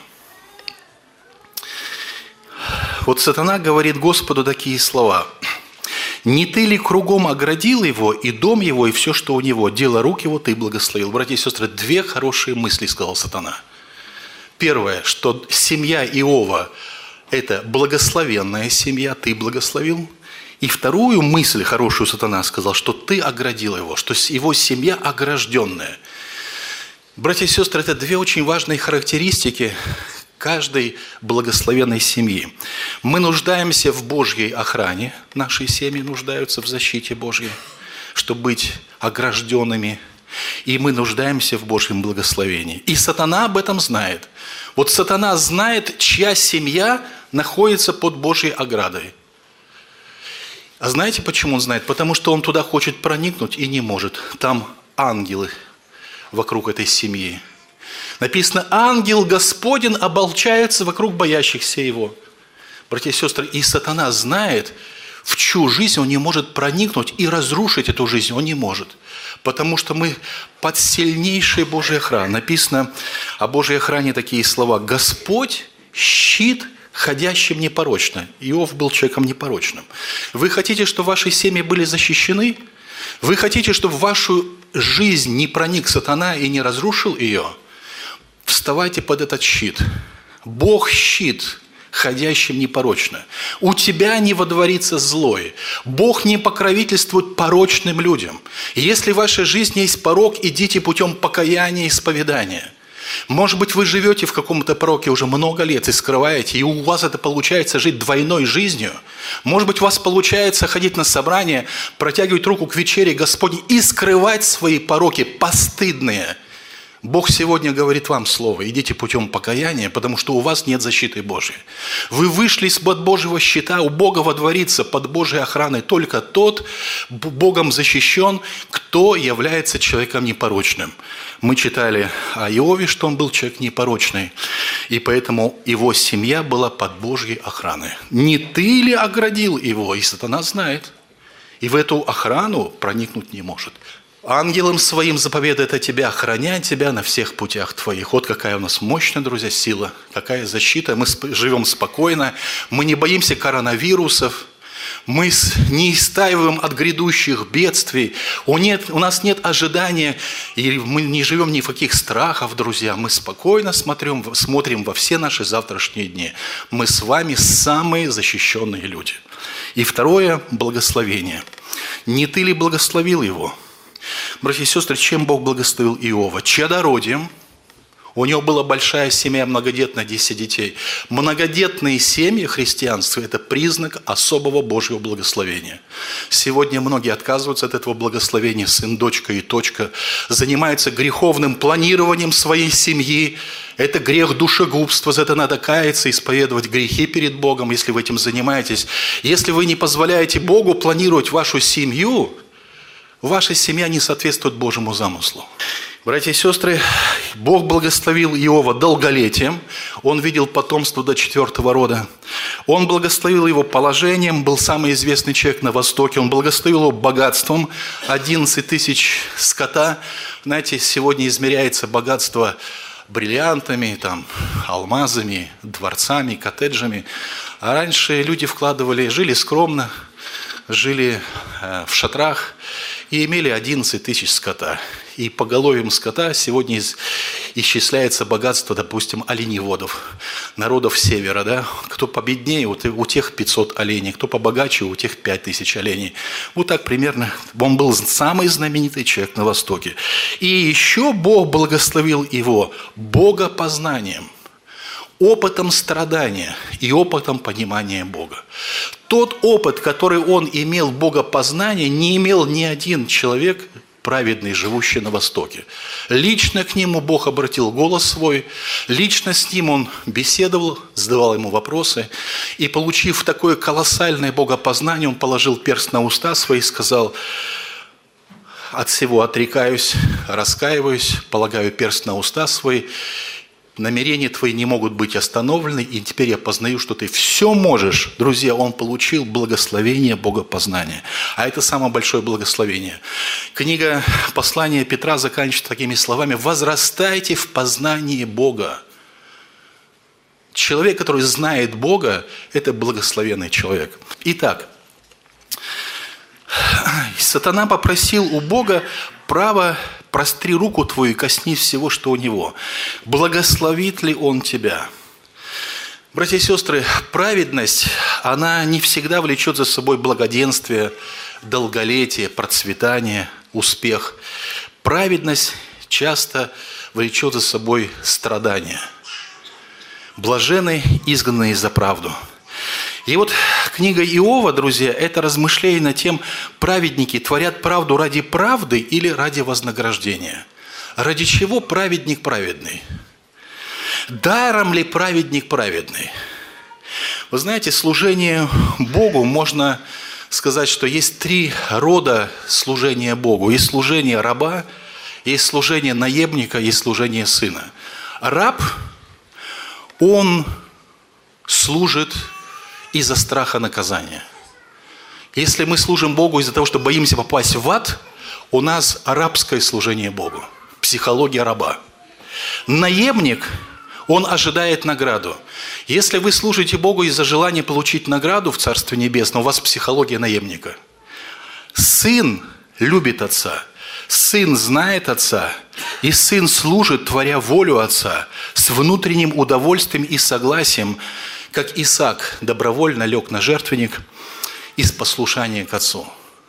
Вот сатана говорит Господу такие слова. «Не ты ли кругом оградил его, и дом его, и все, что у него, дело рук его ты благословил?» Братья и сестры, две хорошие мысли сказал сатана. Первое, что семья Иова – это благословенная семья, ты благословил. И вторую мысль хорошую сатана сказал, что ты оградил его, что его семья огражденная. Братья и сестры, это две очень важные характеристики каждой благословенной семьи. Мы нуждаемся в Божьей охране, наши семьи нуждаются в защите Божьей, чтобы быть огражденными, и мы нуждаемся в Божьем благословении. И сатана об этом знает. Вот сатана знает, чья семья находится под Божьей оградой. А знаете, почему он знает? Потому что он туда хочет проникнуть и не может. Там ангелы вокруг этой семьи. Написано, ангел Господень оболчается вокруг боящихся его. Братья и сестры, и сатана знает, в чью жизнь он не может проникнуть и разрушить эту жизнь он не может. Потому что мы под сильнейшей Божьей охраной. Написано о Божьей охране такие слова. Господь – щит, ходящим непорочно. Иов был человеком непорочным. Вы хотите, чтобы ваши семьи были защищены? Вы хотите, чтобы в вашу жизнь не проник сатана и не разрушил ее? Вставайте под этот щит. Бог – щит, ходящим непорочно. У тебя не водворится злой. Бог не покровительствует порочным людям. Если в вашей жизни есть порок, идите путем покаяния и исповедания. Может быть, вы живете в каком-то пороке уже много лет и скрываете, и у вас это получается жить двойной жизнью. Может быть, у вас получается ходить на собрание, протягивать руку к вечере Господней и скрывать свои пороки постыдные. Бог сегодня говорит вам слово, идите путем покаяния, потому что у вас нет защиты Божьей. Вы вышли из-под Божьего щита, у Бога водворится под Божьей охраной только тот, Богом защищен, кто является человеком непорочным. Мы читали о Иове, что он был человек непорочный, и поэтому его семья была под Божьей охраной. Не ты ли оградил его? И сатана знает, и в эту охрану проникнуть не может. Ангелом своим заповедает от тебя охранять тебя на всех путях твоих. Вот какая у нас мощная, друзья, сила, какая защита. Мы живем спокойно, мы не боимся коронавирусов, мы не истаиваем от грядущих бедствий. У нас нет ожидания, и мы не живем ни в каких страхах, друзья. Мы спокойно смотрим во все наши завтрашние дни. Мы с вами самые защищенные люди. И второе – благословение. Не ты ли благословил его? Братья и сестры, чем Бог благословил Иова? Чадородием. У него была большая семья, многодетная, 10 детей. Многодетные семьи христианства – это признак особого Божьего благословения. Сегодня многие отказываются от этого благословения, сын, дочка и точка, занимаются греховным планированием своей семьи. Это грех душегубства, за это надо каяться, исповедовать грехи перед Богом, если вы этим занимаетесь. Если вы не позволяете Богу планировать вашу семью, ваша семья не соответствует Божьему замыслу. Братья и сестры, Бог благословил Иова долголетием. Он видел потомство до 4-го рода. Он благословил его положением, был самый известный человек на Востоке. Он благословил его богатством, 11 тысяч скота. Знаете, сегодня измеряется богатство бриллиантами, алмазами, дворцами, коттеджами. А раньше люди жили скромно, жили в шатрах и имели 11 тысяч скота. И поголовьем скота сегодня исчисляется богатство, допустим, оленеводов, народов севера. Да? Кто победнее, у тех 500 оленей, кто побогаче, у тех 5000 оленей. Вот так примерно. Он был самый знаменитый человек на Востоке. И еще Бог благословил его богопознанием, опытом страдания и опытом понимания Бога. Тот опыт, который он имел богопознания, не имел ни один человек праведный, живущий на востоке. Лично к нему Бог обратил голос свой, лично с ним он беседовал, задавал ему вопросы. И, получив такое колоссальное богопознание, он положил перст на уста свои и сказал: «От всего отрекаюсь, раскаиваюсь, полагаю перст на уста свои. Намерения твои не могут быть остановлены, и теперь я познаю, что ты все можешь». Друзья, он получил благословение богопознания. А это самое большое благословение. Книга «Послание Петра» заканчивается такими словами: «Возрастайте в познании Бога». Человек, который знает Бога, это благословенный человек. Итак, сатана попросил у Бога право: простри руку твою и коснись всего, что у него. Благословит ли он тебя? Братья и сестры, праведность, она не всегда влечет за собой благоденствие, долголетие, процветание, успех. Праведность часто влечет за собой страдания. Блаженны изгнанные за правду. И вот книга Иова, друзья, это размышление над тем, праведники творят правду ради правды или ради вознаграждения. Ради чего праведник праведный? Даром ли праведник праведный? Вы знаете, служение Богу, можно сказать, что есть 3 рода служения Богу. Есть служение раба, есть служение наемника, есть служение сына. Раб, он служит из-за страха наказания. Если мы служим Богу из-за того, что боимся попасть в ад, у нас рабское служение Богу. Психология раба. Наемник, он ожидает награду. Если вы служите Богу из-за желания получить награду в Царстве Небесном, у вас психология наемника. Сын любит отца. Сын знает отца. И сын служит, творя волю отца, с внутренним удовольствием и согласием, как Исаак добровольно лег на жертвенник из послушания к отцу.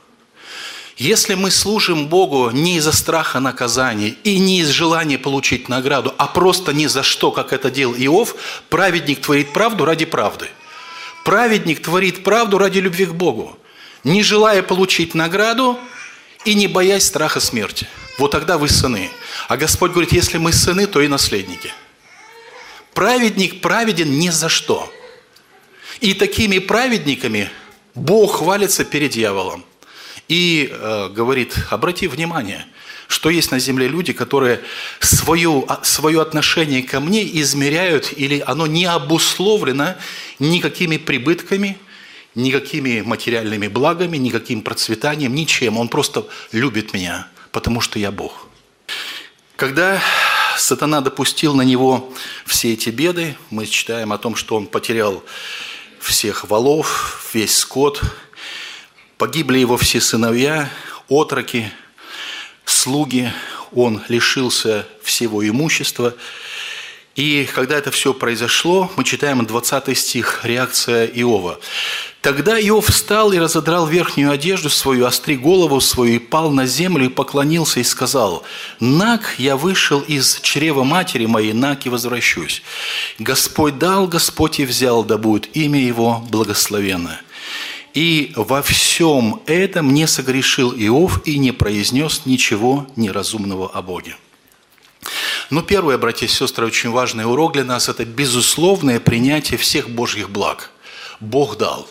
Если мы служим Богу не из-за страха наказания и не из желания получить награду, а просто ни за что, как это делал Иов, праведник творит правду ради правды. Праведник творит правду ради любви к Богу, не желая получить награду и не боясь страха смерти. Вот тогда вы сыны. А Господь говорит: если мы сыны, то и наследники. Праведник праведен ни за что. И такими праведниками Бог хвалится перед дьяволом. И говорит: обрати внимание, что есть на земле люди, которые свое отношение ко мне измеряют, или оно не обусловлено никакими прибытками, никакими материальными благами, никаким процветанием, ничем. Он просто любит меня, потому что я Бог. Когда сатана допустил на него все эти беды, мы читаем о том, что он потерял всех волов, весь скот, погибли его все сыновья, отроки, слуги, он лишился всего имущества. И когда это все произошло, мы читаем 20 стих, реакция Иова. «Тогда Иов встал и разодрал верхнюю одежду свою, остриг голову свою, и пал на землю, и поклонился, и сказал: наг я вышел из чрева матери моей, наг и возвращусь. Господь дал, Господь и взял, да будет имя Его благословенно. И во всем этом не согрешил Иов и не произнес ничего неразумного о Боге». Но первое, братья и сестры, очень важный урок для нас – это безусловное принятие всех Божьих благ. Бог дал.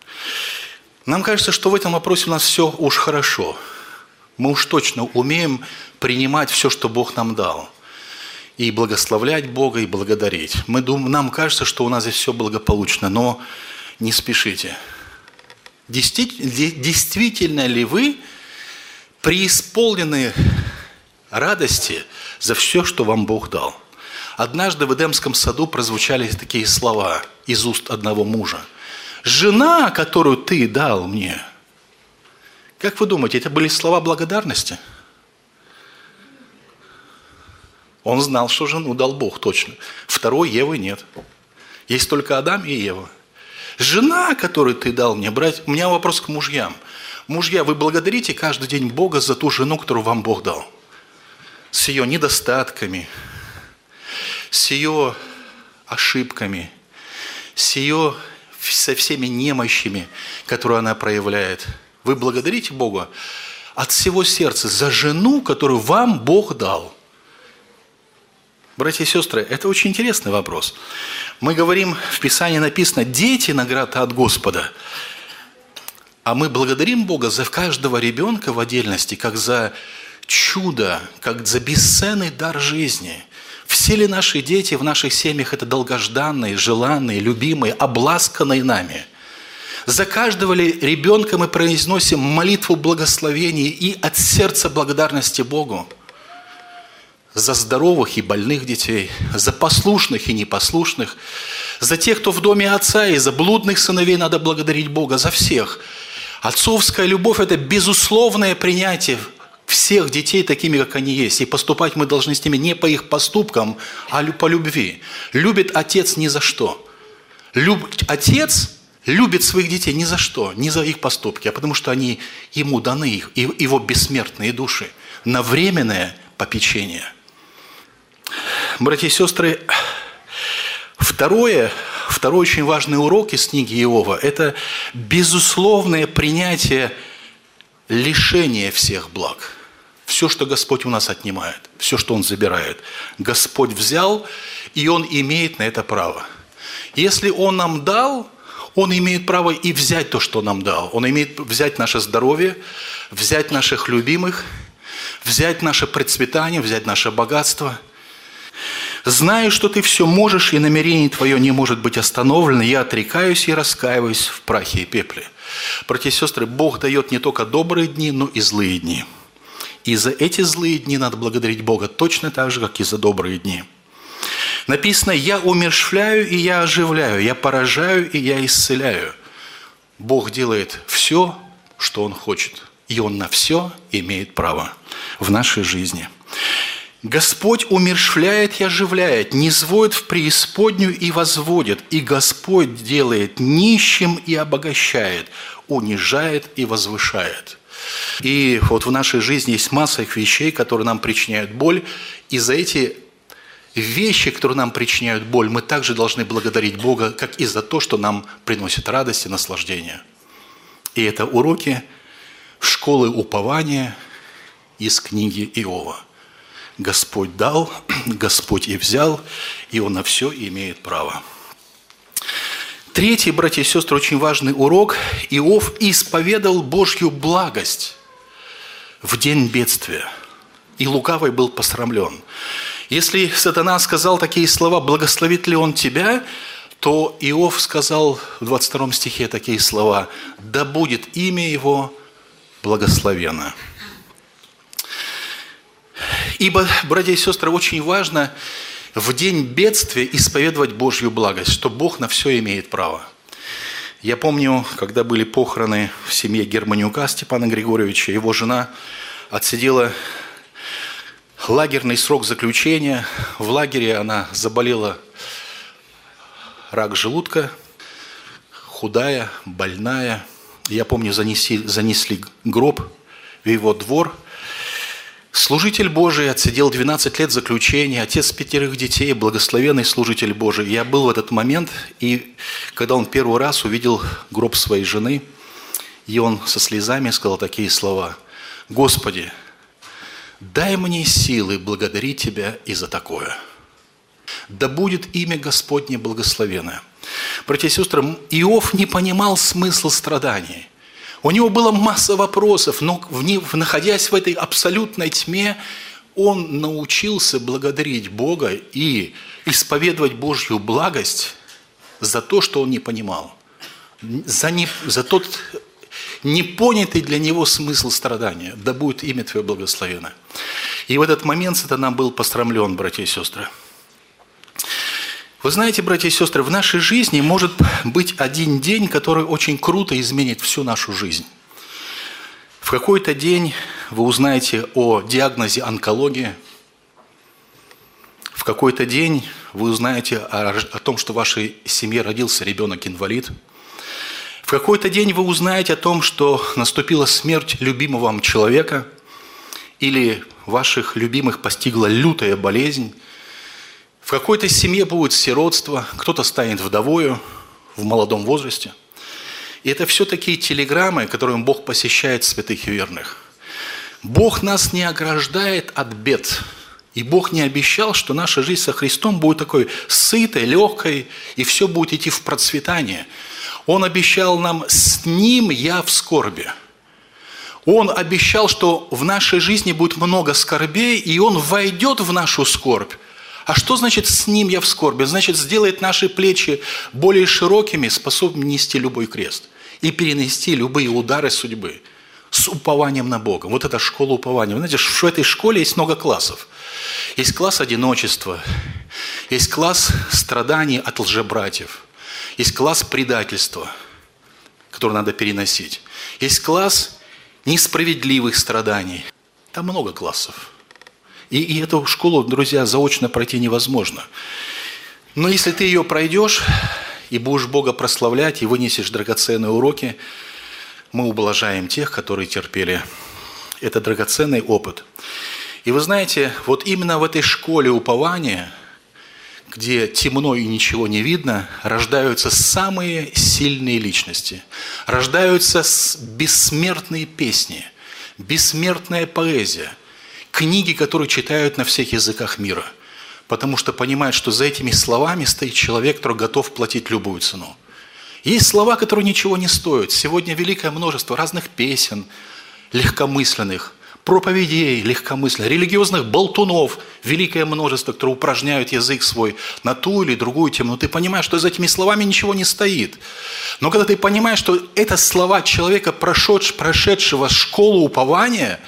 Нам кажется, что в этом вопросе у нас все уж хорошо. Мы уж точно умеем принимать все, что Бог нам дал. И благословлять Бога, и благодарить. Нам кажется, что у нас здесь все благополучно, но не спешите. Действительно ли вы преисполнены радости за все, что вам Бог дал? Однажды в Эдемском саду прозвучали такие слова из уст одного мужа: «Жена, которую ты дал мне». Как вы думаете, это были слова благодарности? Он знал, что жену дал Бог, точно. Второй Евы нет. Есть только Адам и Ева. «Жена, которую ты дал мне брать». У меня вопрос к мужьям. Мужья, вы благодарите каждый день Бога за ту жену, которую вам Бог дал? С ее недостатками, с ее ошибками, со всеми немощами, которые она проявляет. Вы благодарите Бога? от всего сердца за жену, которую вам Бог дал? Братья и сестры, это очень интересный вопрос. Мы говорим, в Писании написано, дети – награда от Господа. А мы благодарим Бога за каждого ребенка в отдельности, как за чудо, как за бесценный дар жизни. Все ли наши дети в наших семьях – это долгожданные, желанные, любимые, обласканные нами? За каждого ли ребенка мы произносим молитву благословения и от сердца благодарности Богу? За здоровых и больных детей, за послушных и непослушных, за тех, кто в доме отца, и за блудных сыновей надо благодарить Бога, за всех. Отцовская любовь – это безусловное принятие всех детей такими, как они есть. И поступать мы должны с ними не по их поступкам, а по любви. Любит отец ни за что. Отец любит своих детей ни за что, не за их поступки, а потому что они ему даны, его бессмертные души, на временное попечение. Братья и сестры, второй очень важный урок из книги Иова – это безусловное принятие лишения всех благ. Все, что Господь у нас отнимает, все, что Он забирает, Господь взял, и Он имеет на это право. Если Он нам дал, Он имеет право и взять то, что нам дал. Он имеет взять наше здоровье, взять наших любимых, взять наше процветание, взять наше богатство. Знаю, что ты все можешь, и намерение твое не может быть остановлено, я отрекаюсь и раскаиваюсь в прахе и пепле. Братья и сестры, Бог дает не только добрые дни, но и злые дни. И за эти злые дни надо благодарить Бога точно так же, как и за добрые дни. Написано, я умерщвляю и я оживляю, я поражаю и я исцеляю. Бог делает все, что Он хочет. И Он на все имеет право в нашей жизни. Господь умерщвляет и оживляет, низводит в преисподнюю и возводит. И Господь делает нищим и обогащает, унижает и возвышает. И вот в нашей жизни есть масса их вещей, которые нам причиняют боль. И за эти вещи, которые нам причиняют боль, мы также должны благодарить Бога, как и за то, что нам приносит радость и наслаждение. И это уроки школы упования из книги Иова. Господь дал, Господь и взял, и Он на все имеет право. Третий, братья и сестры, очень важный урок. Иов исповедал Божью благость в день бедствия, и лукавый был посрамлен. Если сатана сказал такие слова, благословит ли он тебя, то Иов сказал в 22 стихе такие слова, да будет имя его благословенно. Ибо, братья и сестры, очень важно в день бедствия исповедовать Божью благость, что Бог на все имеет право. Я помню, когда были похороны в семье Германюка Степана Григорьевича, его жена отсидела лагерный срок заключения. В лагере она заболела рак желудка, худая, больная. Я помню, занесли гроб в его двор. Служитель Божий отсидел 12 лет заключения, отец 5 детей, благословенный служитель Божий. Я был в этот момент, и когда он первый раз увидел гроб своей жены, и он со слезами сказал такие слова: «Господи, дай мне силы благодарить Тебя и за такое. Да будет имя Господне благословенное». Братья и сестры, Иов не понимал смысл страданий. У него была масса вопросов, но находясь в этой абсолютной тьме, он научился благодарить Бога и исповедовать Божью благость за то, что он не понимал, за тот непонятый для него смысл страдания. Да будет имя Твое благословенно. И в этот момент сатана был посрамлен, братья и сестры. Вы знаете, братья и сестры, в нашей жизни может быть один день, который очень круто изменит всю нашу жизнь. В какой-то день вы узнаете о диагнозе онкологии. В какой-то день вы узнаете о том, что в вашей семье родился ребенок-инвалид. В какой-то день вы узнаете о том, что наступила смерть любимого вам человека, или ваших любимых постигла лютая болезнь. В какой-то семье будет сиротство, кто-то станет вдовою в молодом возрасте. И это все такие телеграммы, которыми Бог посещает святых и верных. Бог нас не ограждает от бед. И Бог не обещал, что наша жизнь со Христом будет такой сытой, легкой, и все будет идти в процветание. Он обещал нам: с Ним я в скорби. Он обещал, что в нашей жизни будет много скорбей, и Он войдет в нашу скорбь. А что значит «с Ним я в скорби»? Значит, сделает наши плечи более широкими, способными нести любой крест и перенести любые удары судьбы с упованием на Бога. Вот это школа упования. Вы знаете, в этой школе есть много классов. Есть класс одиночества, есть класс страданий от лжебратьев, есть класс предательства, который надо переносить, есть класс несправедливых страданий. Там много классов. И эту школу, друзья, заочно пройти невозможно. Но если ты ее пройдешь и будешь Бога прославлять, и вынесешь драгоценные уроки, мы ублажаем тех, которые терпели. Это драгоценный опыт. И вы знаете, вот именно в этой школе упования, где темно и ничего не видно, рождаются самые сильные личности. Рождаются бессмертные песни, бессмертная поэзия, книги, которые читают на всех языках мира. Потому что понимают, что за этими словами стоит человек, который готов платить любую цену. Есть слова, которые ничего не стоят. Сегодня великое множество разных песен, легкомысленных, проповедей легкомысленных, религиозных болтунов, великое множество, которые упражняют язык свой на ту или другую тему. Но ты понимаешь, что за этими словами ничего не стоит. Но когда ты понимаешь, что это слова человека, прошедшего школу упования,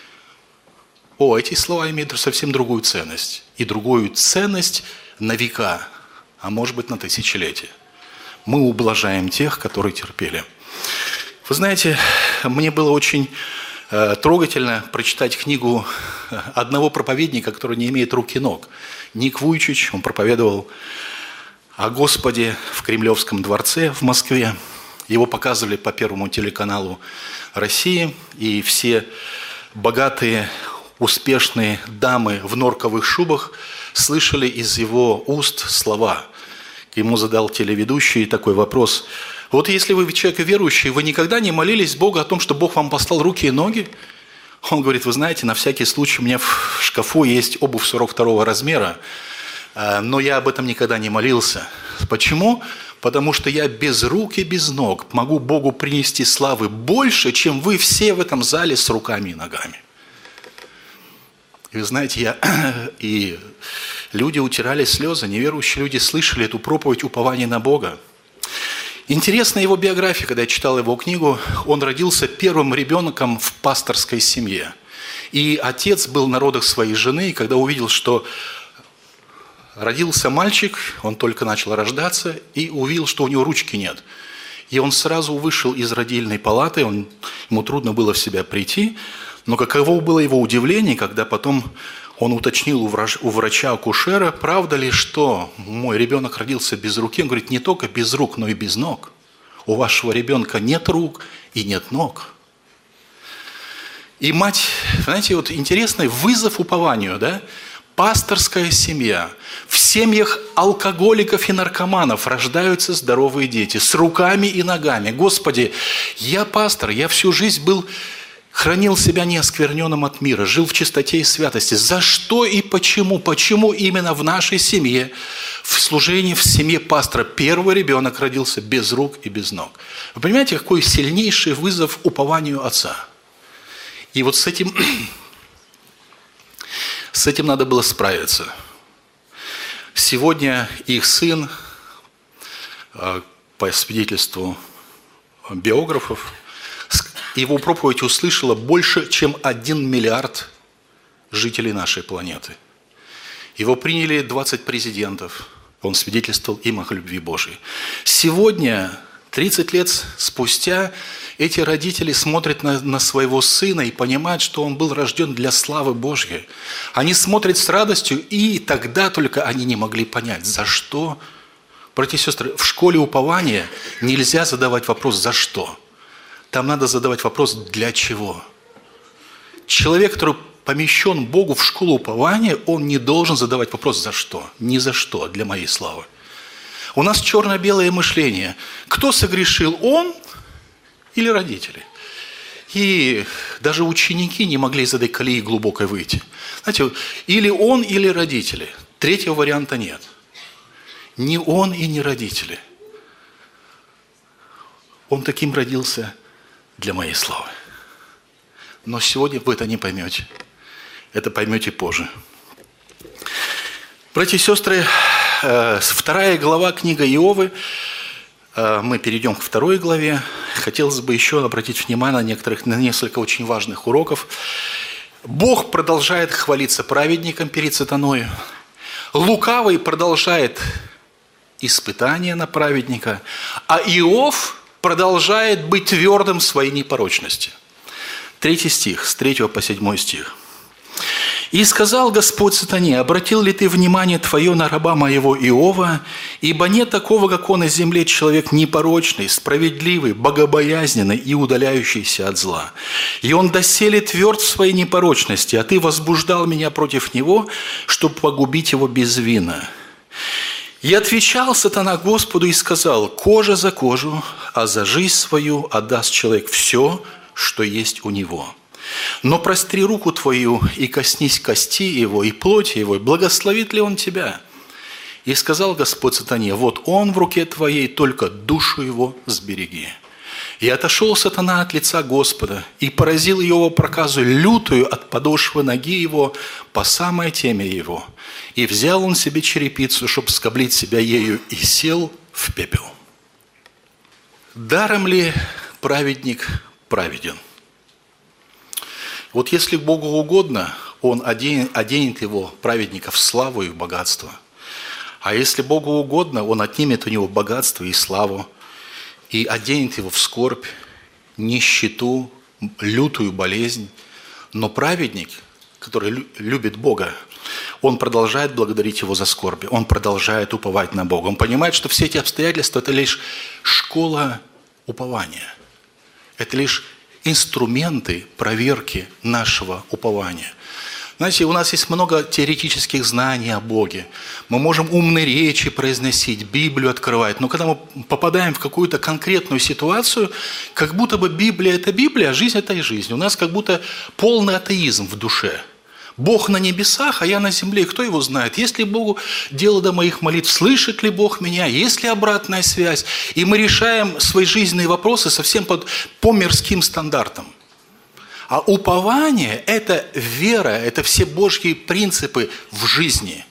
эти слова имеют совсем другую ценность. И другую ценность на века, а может быть на тысячелетия. Мы ублажаем тех, которые терпели. Вы знаете, мне было очень трогательно прочитать книгу одного проповедника, который не имеет рук и ног. Ник Вуйчич, он проповедовал о Господе в Кремлевском дворце в Москве. Его показывали по Первому телеканалу России, и все богатые, успешные дамы в норковых шубах слышали из его уст слова. Ему задал телеведущий такой вопрос: вот если вы человек верующий, вы никогда не молились Богу о том, что Бог вам послал руки и ноги? Он говорит: вы знаете, на всякий случай у меня в шкафу есть обувь 42 размера, но я об этом никогда не молился. Почему? Потому что я без рук и без ног могу Богу принести славы больше, чем вы все в этом зале с руками и ногами. И вы знаете, и люди утирали слезы, неверующие люди слышали эту проповедь упования на Бога. Интересна его биография, когда я читал его книгу. Он родился первым ребенком в пасторской семье. И отец был на родах своей жены, и когда увидел, что родился мальчик, он только начал рождаться, и увидел, что у него ручки нет. И он сразу вышел из родильной палаты, ему трудно было в себя прийти. Но каково было его удивление, когда потом он уточнил у врача-акушера, правда ли, что мой ребенок родился без руки. Он говорит: не только без рук, но и без ног. У вашего ребенка нет рук и нет ног. И мать, знаете, вот интересный вызов упованию, да? Пасторская семья. В семьях алкоголиков и наркоманов рождаются здоровые дети с руками и ногами. Господи, я пастор, я всю жизнь хранил себя неоскверненным от мира, жил в чистоте и святости. За что и почему? Почему именно в нашей семье, в служении в семье пастора, первый ребенок родился без рук и без ног? Вы понимаете, какой сильнейший вызов упованию отца? И вот с этим надо было справиться. Сегодня их сын, по свидетельству биографов, его проповедь услышало больше, чем 1 миллиард жителей нашей планеты. Его приняли 20 президентов. Он свидетельствовал им о любви Божией. Сегодня, 30 лет спустя, эти родители смотрят на своего сына и понимают, что он был рожден для славы Божьей. Они смотрят с радостью, и тогда только они не могли понять, за что. Братья и сестры, в школе упования нельзя задавать вопрос «за что?». Там надо задавать вопрос «для чего?». Человек, который помещен Богу в школу упования, он не должен задавать вопрос «за что?». Ни за что, для моей славы. У нас черно-белое мышление. Кто согрешил, он или родители? И даже ученики не могли из этой колеи глубокой выйти. Знаете, или он, или родители. Третьего варианта нет. Ни он и ни родители. Он таким родился для моей славы. Но сегодня вы это не поймете. Это поймете позже. Братья и сестры, 2 глава книги Иовы. Мы перейдем к 2 главе. Хотелось бы еще обратить внимание на несколько очень важных уроков. Бог продолжает хвалиться праведником перед сатаною. Лукавый продолжает испытание на праведника. А Иов продолжает быть твердым в своей непорочности. 3 стих, с 3 по 7 стих. «И сказал Господь сатане: обратил ли ты внимание твое на раба моего Иова? Ибо нет такого, как он на земле, человек непорочный, справедливый, богобоязненный и удаляющийся от зла. И он доселе тверд в своей непорочности, а ты возбуждал меня против него, чтобы погубить его безвинно. И отвечал сатана Господу и сказал: кожа за кожу, а за жизнь свою отдаст человек все, что есть у него. Но простри руку твою и коснись кости его и плоти его, и благословит ли он тебя? И сказал Господь сатане: вот он в руке твоей, только душу его сбереги. И отошел сатана от лица Господа, и поразил его проказу лютую от подошвы ноги его по самой теме его. И взял он себе черепицу, чтобы скоблить себя ею, и сел в пепел. Даром ли праведник праведен? Вот если Богу угодно, Он оденет его, праведника, в славу и в богатство. А если Богу угодно, Он отнимет у него богатство и славу, и оденет его в скорбь, нищету, лютую болезнь. Но праведник, который любит Бога, он продолжает благодарить Его за скорби, он продолжает уповать на Бога. Он понимает, что все эти обстоятельства – это лишь школа упования. Это лишь инструменты проверки нашего упования. Знаете, у нас есть много теоретических знаний о Боге. Мы можем умные речи произносить, Библию открывать. Но когда мы попадаем в какую-то конкретную ситуацию, как будто бы Библия – это Библия, а жизнь – это и жизнь. У нас как будто полный атеизм в душе. Бог на небесах, а я на земле. Кто его знает? Есть ли Богу дело до моих молитв? Слышит ли Бог меня? Есть ли обратная связь? И мы решаем свои жизненные вопросы совсем по мирским стандартам. А упование – это вера, это все Божьи принципы в жизни.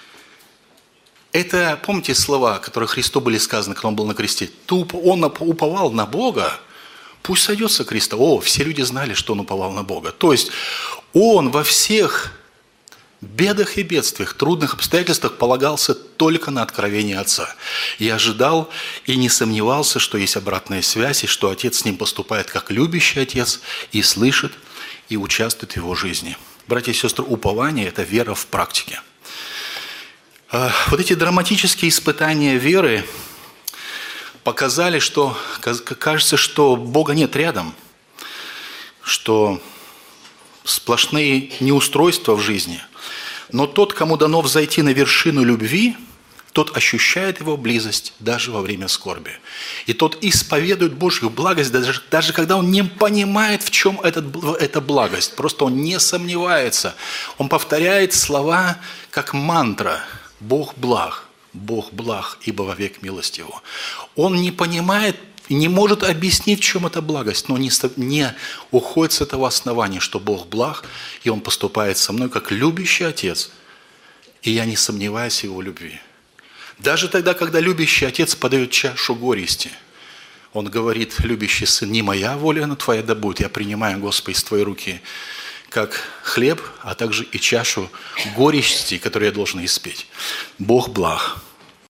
Это, помните слова, которые Христу были сказаны, когда Он был на кресте? Он уповал на Бога, пусть сойдет со креста. Все люди знали, что Он уповал на Бога. То есть Он во всех бедах и бедствиях, трудных обстоятельствах полагался только на откровение Отца. И ожидал, и не сомневался, что есть обратная связь, и что Отец с ним поступает как любящий Отец, и слышит, и участвует в его жизни. Братья и сестры, упование – это вера в практике. Вот эти драматические испытания веры показали, что кажется, что Бога нет рядом, что сплошные неустройства в жизни. Но тот, кому дано взойти на вершину любви, тот ощущает его близость даже во время скорби. И тот исповедует Божью благость, даже когда он не понимает, в чем эта благость. Просто он не сомневается. Он повторяет слова как мантра: «Бог благ, ибо вовек милость Его». Он не понимает, не может объяснить, в чем эта благость, но не уходит с этого основания, что Бог благ, и Он поступает со мной как любящий Отец, и я не сомневаюсь в Его любви. Даже тогда, когда любящий Отец подает чашу горести, Он говорит: любящий сын, не моя воля, но Твоя да будет. Я принимаю, Господи, из Твоей руки как хлеб, а также и чашу горести, которую я должен испить. Бог благ.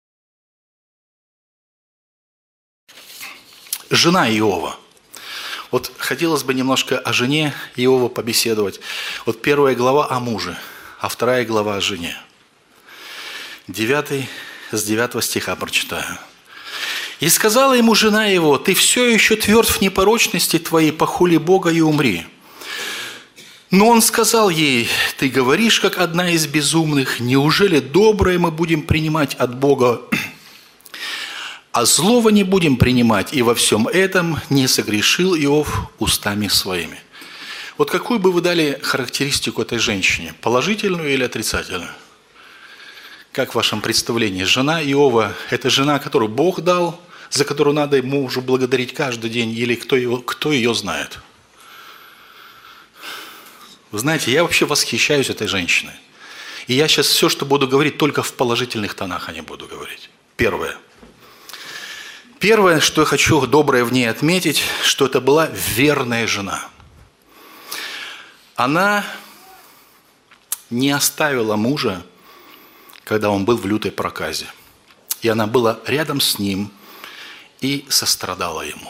Жена Иова. Вот хотелось бы немножко о жене Иова побеседовать. Вот 1 глава о муже, а 2 глава о жене. С 9 стиха прочитаю. «И сказала ему жена его: ты все еще тверд в непорочности твоей, похули Бога и умри. Но он сказал ей: ты говоришь, как одна из безумных, неужели доброе мы будем принимать от Бога, А злого не будем принимать, и во всем этом не согрешил Иов устами своими». Вот какую бы вы дали характеристику этой женщине? Положительную или отрицательную? Как в вашем представлении? Жена Иова – это жена, которую Бог дал, за которую надо мужу благодарить каждый день, или кто ее знает? Вы знаете, я вообще восхищаюсь этой женщиной. И я сейчас все, что буду говорить, только в положительных тонах, а не буду говорить. Первое, что я хочу доброе в ней отметить, что это была верная жена. Она не оставила мужа, когда он был в лютой проказе. И она была рядом с ним и сострадала ему.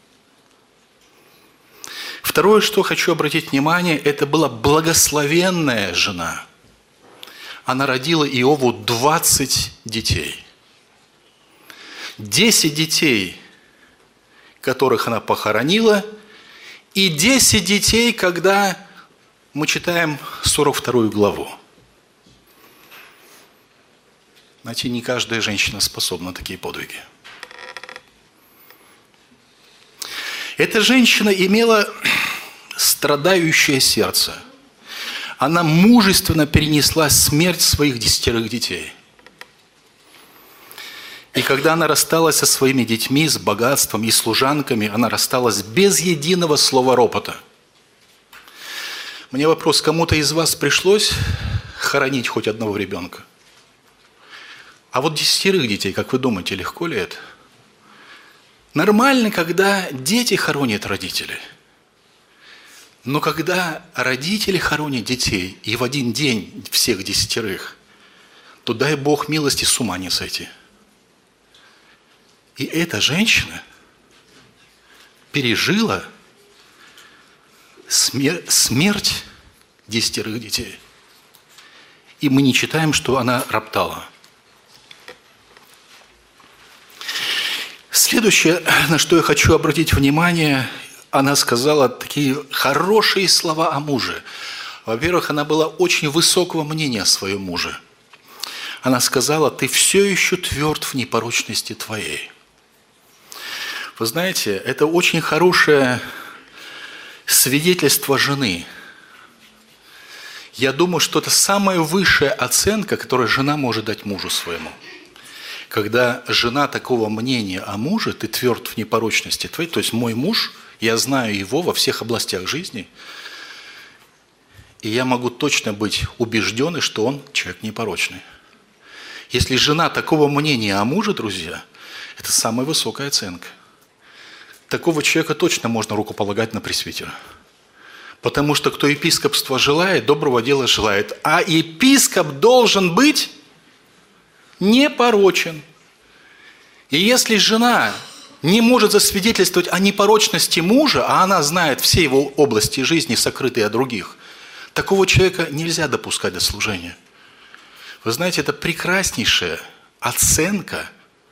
Второе, что хочу обратить внимание, это была благословенная жена. Она родила Иову 20 детей. 10 детей, которых она похоронила, и 10 детей, когда мы читаем 42 главу. Знаете, не каждая женщина способна на такие подвиги. Эта женщина имела страдающее сердце. Она мужественно перенесла смерть своих 10 детей. И когда она рассталась со своими детьми, с богатством и служанками, она рассталась без единого слова ропота. Мне вопрос, кому-то из вас пришлось хоронить хоть одного ребенка? А вот 10 детей, как вы думаете, легко ли это? Нормально, когда дети хоронят родителей. Но когда родители хоронят детей, и в один день всех 10, то дай Бог милости, с ума не сойти. И эта женщина пережила смерть 10 детей. И мы не читаем, что она роптала. Следующее, на что я хочу обратить внимание, она сказала такие хорошие слова о муже. Во-первых, она была очень высокого мнения о своем муже. Она сказала: «Ты все еще тверд в непорочности твоей». Вы знаете, это очень хорошее свидетельство жены. Я думаю, что это самая высшая оценка, которую жена может дать мужу своему. Когда жена такого мнения о муже, ты тверд в непорочности твоей, то есть мой муж, я знаю его во всех областях жизни, и я могу точно быть убежден, что он человек непорочный. Если жена такого мнения о муже, друзья, это самая высокая оценка. Такого человека точно можно рукополагать на пресвитера. Потому что кто епископство желает, доброго дела желает. А епископ должен быть непорочен. И если жена не может засвидетельствовать о непорочности мужа, а она знает все его области жизни, сокрытые от других, такого человека нельзя допускать до служения. Вы знаете, это прекраснейшая оценка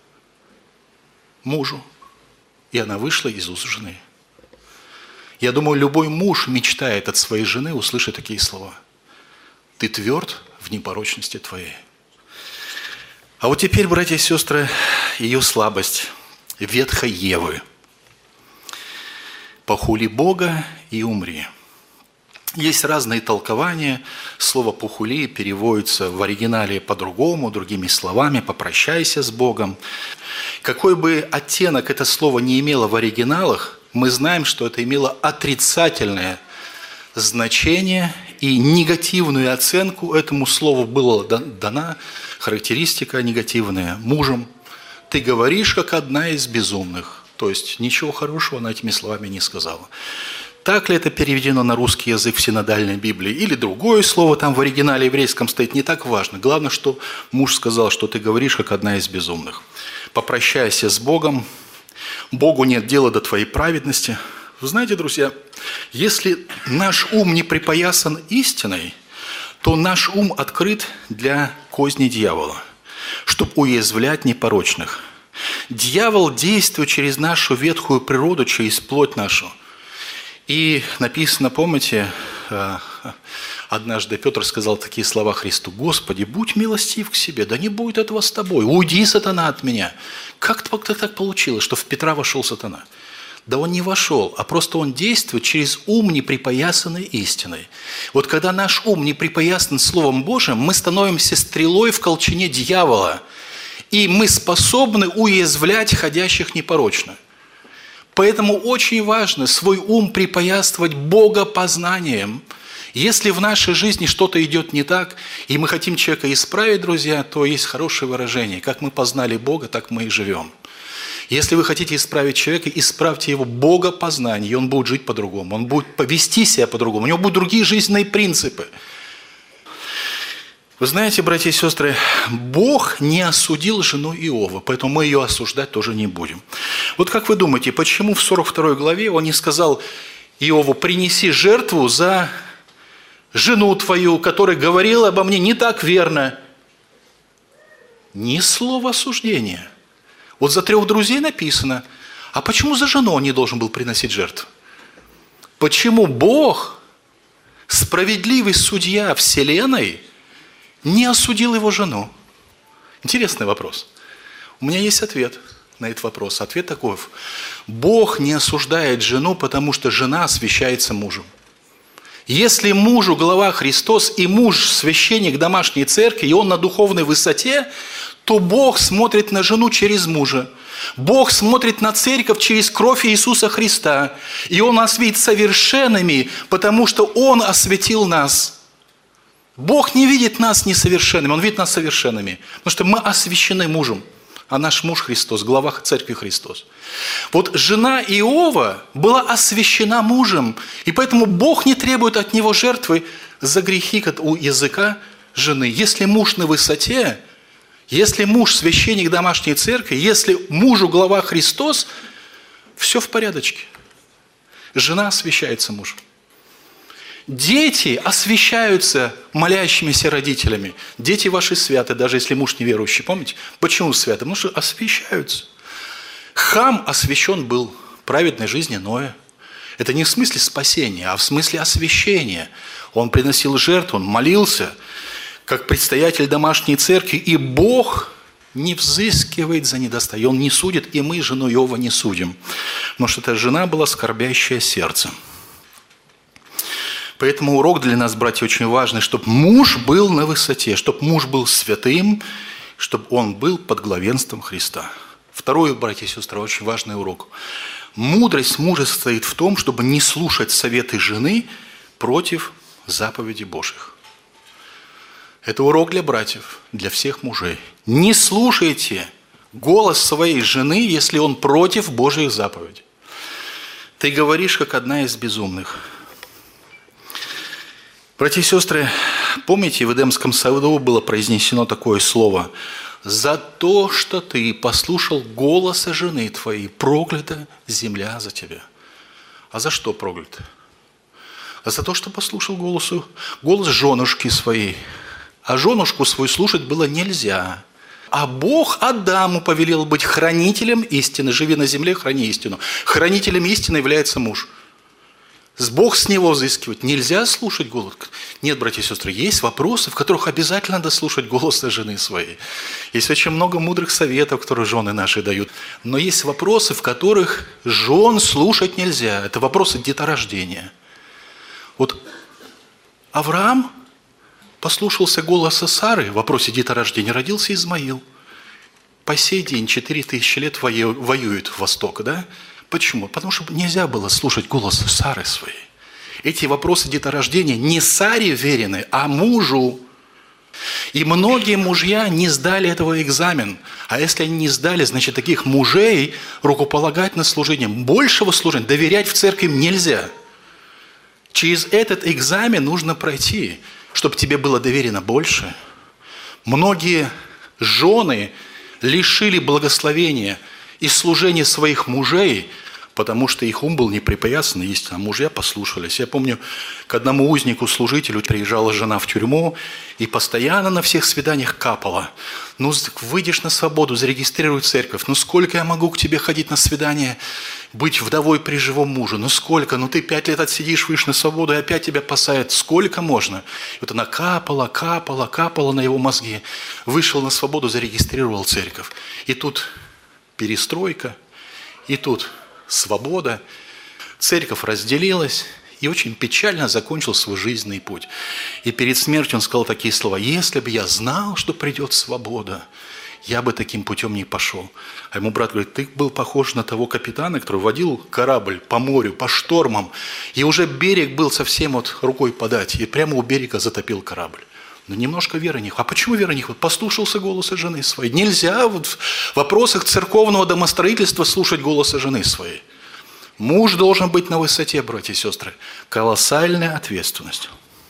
мужу. И она вышла из уст жены. Я думаю, любой муж мечтает от своей жены услышать такие слова. Ты тверд в непорочности твоей. А вот теперь, братья и сестры, ее слабость ветхой Евы. «Похули Бога и умри». Есть разные толкования. Слово «похули» переводится в оригинале по-другому, другими словами: «попрощайся с Богом». Какой бы оттенок это слово не имело в оригиналах, мы знаем, что это имело отрицательное значение, и негативную оценку этому слову была дана, характеристика негативная, мужем. «Ты говоришь, как одна из безумных». То есть ничего хорошего она этими словами не сказала. Так ли это переведено на русский язык в синодальной Библии? Или другое слово там в оригинале еврейском стоит, не так важно. Главное, что муж сказал, что ты говоришь, как одна из безумных. Попрощайся с Богом. Богу нет дела до твоей праведности. Вы знаете, друзья, если наш ум не припоясан истиной, то наш ум открыт для козни дьявола, чтобы уязвлять непорочных. Дьявол действует через нашу ветхую природу, через плоть нашу. И написано, помните, однажды Петр сказал такие слова Христу: «Господи, будь милостив к себе, да не будет этого с тобой, уйди, сатана, от меня». Как так получилось, что в Петра вошел сатана? Да он не вошел, а просто он действует через ум, не припоясанный истиной. Вот когда наш ум не припоясан Словом Божьим, мы становимся стрелой в колчане дьявола, и мы способны уязвлять ходящих непорочно. Поэтому очень важно свой ум припоясывать богопознанием. Если в нашей жизни что-то идет не так, и мы хотим человека исправить, друзья, то есть хорошее выражение: как мы познали Бога, так мы и живем. Если вы хотите исправить человека, исправьте его богопознание, и он будет жить по-другому, он будет повести себя по-другому, у него будут другие жизненные принципы. Вы знаете, братья и сестры, Бог не осудил жену Иова, поэтому мы ее осуждать тоже не будем. Вот как вы думаете, почему в 42 главе он не сказал Иову: принеси жертву за жену твою, которая говорила обо мне не так верно? Ни слова осуждения. Вот за 3 друзей написано. А почему за жену он не должен был приносить жертву? Почему Бог, справедливый судья вселенной, не осудил его жену? Интересный вопрос. У меня есть ответ на этот вопрос. Ответ таков: Бог не осуждает жену, потому что жена освящается мужем. Если мужу глава Христос, и муж священник домашней церкви, и он на духовной высоте, то Бог смотрит на жену через мужа. Бог смотрит на церковь через кровь Иисуса Христа. И Он нас видит совершенными, потому что Он осветил нас. Бог не видит нас несовершенными, Он видит нас совершенными. Потому что мы освящены мужем, а наш муж Христос, глава церкви Христос. Вот жена Иова была освящена мужем, и поэтому Бог не требует от него жертвы за грехи у языка жены. Если муж на высоте, если муж священник домашней церкви, если мужу глава Христос, все в порядочке. Жена освящается мужем. Дети освящаются молящимися родителями. Дети ваши святы, даже если муж неверующий. Помните? Почему святы? Потому что освящаются. Хам освящен был праведной жизни Ноя. Это не в смысле спасения, а в смысле освящения. Он приносил жертву, он молился, как предстоятель домашней церкви. И Бог не взыскивает за недостаток. Он не судит, и мы жену Иова не судим. Потому что эта жена была скорбящая сердцем. Поэтому урок для нас, братья, очень важный, чтобы муж был на высоте, чтобы муж был святым, чтобы он был под главенством Христа. Второй, братья и сестры, очень важный урок. Мудрость мужа состоит в том, чтобы не слушать советы жены против заповедей Божьих. Это урок для братьев, для всех мужей. Не слушайте голос своей жены, если он против Божьих заповедей. Ты говоришь, как одна из безумных. Братья и сестры, помните, в Эдемском саду было произнесено такое слово: «За то, что ты послушал голоса жены твоей, проклята земля за тебя». А за что проклята? А за то, что послушал голос женушки своей. А женушку свою слушать было нельзя. А Бог Адаму повелел быть хранителем истины. Живи на земле, храни истину. Хранителем истины является муж. Бог с него взыскивать. Нельзя слушать голос. Нет, братья и сестры, есть вопросы, в которых обязательно надо слушать голос жены своей. Есть очень много мудрых советов, которые жены наши дают. Но есть вопросы, в которых жен слушать нельзя. Это вопросы деторождения. Вот Авраам послушался голоса Сары в вопросе деторождения. Родился Измаил. По сей день 4000 лет воюет Восток, да? Почему? Потому что нельзя было слушать голос Сары своей. Эти вопросы деторождения не Саре верены, а мужу. И многие мужья не сдали этого экзамен. А если они не сдали, значит, таких мужей рукополагать на служение, большего служения, доверять в церкви нельзя. Через этот экзамен нужно пройти, чтобы тебе было доверено больше. Многие жены лишили благословения и служения своих мужей, потому что их ум был не припоясан, естественно, мужья послушались. Я помню, к одному узнику-служителю приезжала жена в тюрьму и постоянно на всех свиданиях капала. Ну, выйдешь на свободу, зарегистрируй церковь. Ну, сколько я могу к тебе ходить на свидание, быть вдовой при живом муже? Ну, сколько? Ну, ты 5 лет отсидишь, выйдешь на свободу, и опять тебя посадят. Сколько можно? И вот она капала на его мозги. Вышел на свободу, зарегистрировал церковь. И тут перестройка, и тут свобода. Церковь разделилась, и очень печально закончил свой жизненный путь. И перед смертью он сказал такие слова: «Если бы я знал, что придет свобода, я бы таким путем не пошел». А ему брат говорит: «Ты был похож на того капитана, который водил корабль по морю, по штормам, и уже берег был совсем вот рукой подать, и прямо у берега затопил корабль». Но немножко веры не хватает. А почему веры не хватает? Послушался голоса жены своей. Нельзя вот в вопросах церковного домостроительства слушать голоса жены своей. Муж должен быть на высоте, братья и сестры. Колоссальная ответственность.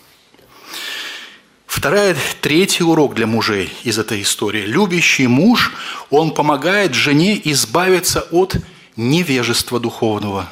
Третий урок для мужей из этой истории. Любящий муж, он помогает жене избавиться от невежества духовного.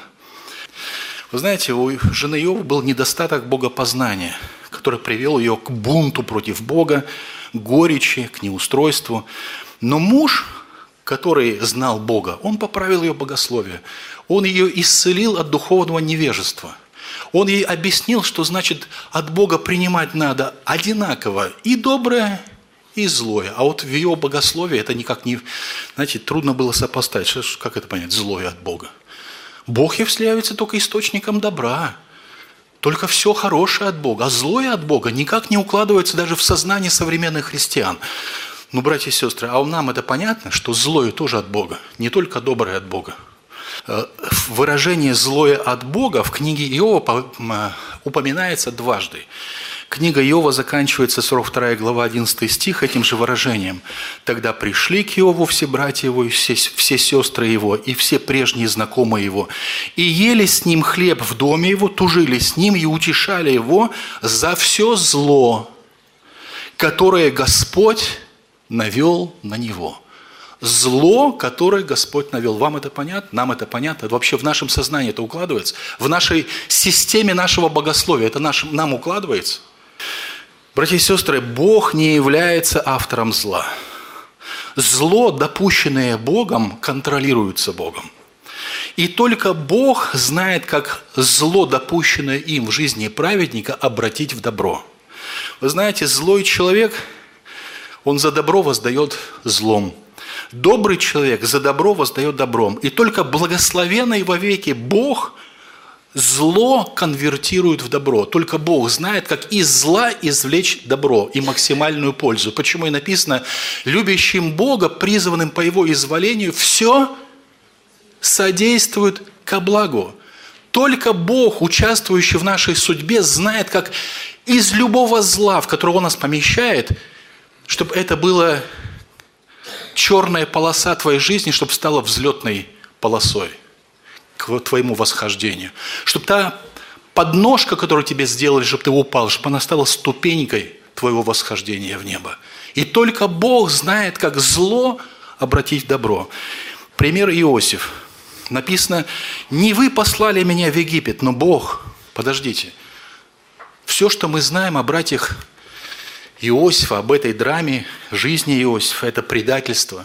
Вы знаете, у жены Иова был недостаток богопознания, который привел ее к бунту против Бога, к горечи, к неустройству. Но муж, который знал Бога, он поправил ее богословие. Он ее исцелил от духовного невежества. Он ей объяснил, что значит от Бога принимать надо одинаково и доброе, и злое. А вот в ее богословии это никак не... Знаете, трудно было сопоставить. Как это понять? Злое от Бога. Бог является только источником добра. Только все хорошее от Бога. А злое от Бога никак не укладывается даже в сознание современных христиан. Ну, братья и сестры, а нам это понятно, что злое тоже от Бога, не только доброе от Бога. Выражение «злое от Бога» в книге Иова упоминается дважды. Книга Иова заканчивается, 42 глава, 11 стих, этим же выражением. «Тогда пришли к Иову все братья его, и все сестры его, и все прежние знакомые его, и ели с ним хлеб в доме его, тужили с ним и утешали его за все зло, которое Господь навел на него». Зло, которое Господь навел. Вам это понятно? Нам это понятно? Это вообще в нашем сознании это укладывается? В нашей системе нашего богословия это нам укладывается? Братья и сестры, Бог не является автором зла. Зло, допущенное Богом, контролируется Богом. И только Бог знает, как зло, допущенное им в жизни праведника, обратить в добро. Вы знаете, злой человек, он за добро воздает злом. Добрый человек за добро воздает добром. И только благословенный вовеки Бог зло конвертирует в добро. Только Бог знает, как из зла извлечь добро и максимальную пользу. Почему и написано: любящим Бога, призванным по Его изволению, все содействует ко благу. Только Бог, участвующий в нашей судьбе, знает, как из любого зла, в которое Он нас помещает, чтобы это было черная полоса твоей жизни, чтобы стала взлетной полосой к твоему восхождению. Чтобы та подножка, которую тебе сделали, чтобы ты упал, чтобы она стала ступенькой твоего восхождения в небо. И только Бог знает, как зло обратить в добро. Пример Иосиф. Написано: «Не вы послали меня в Египет, но Бог». Подождите. Все, что мы знаем о братьях Иосифа, об этой драме жизни Иосифа, это предательство,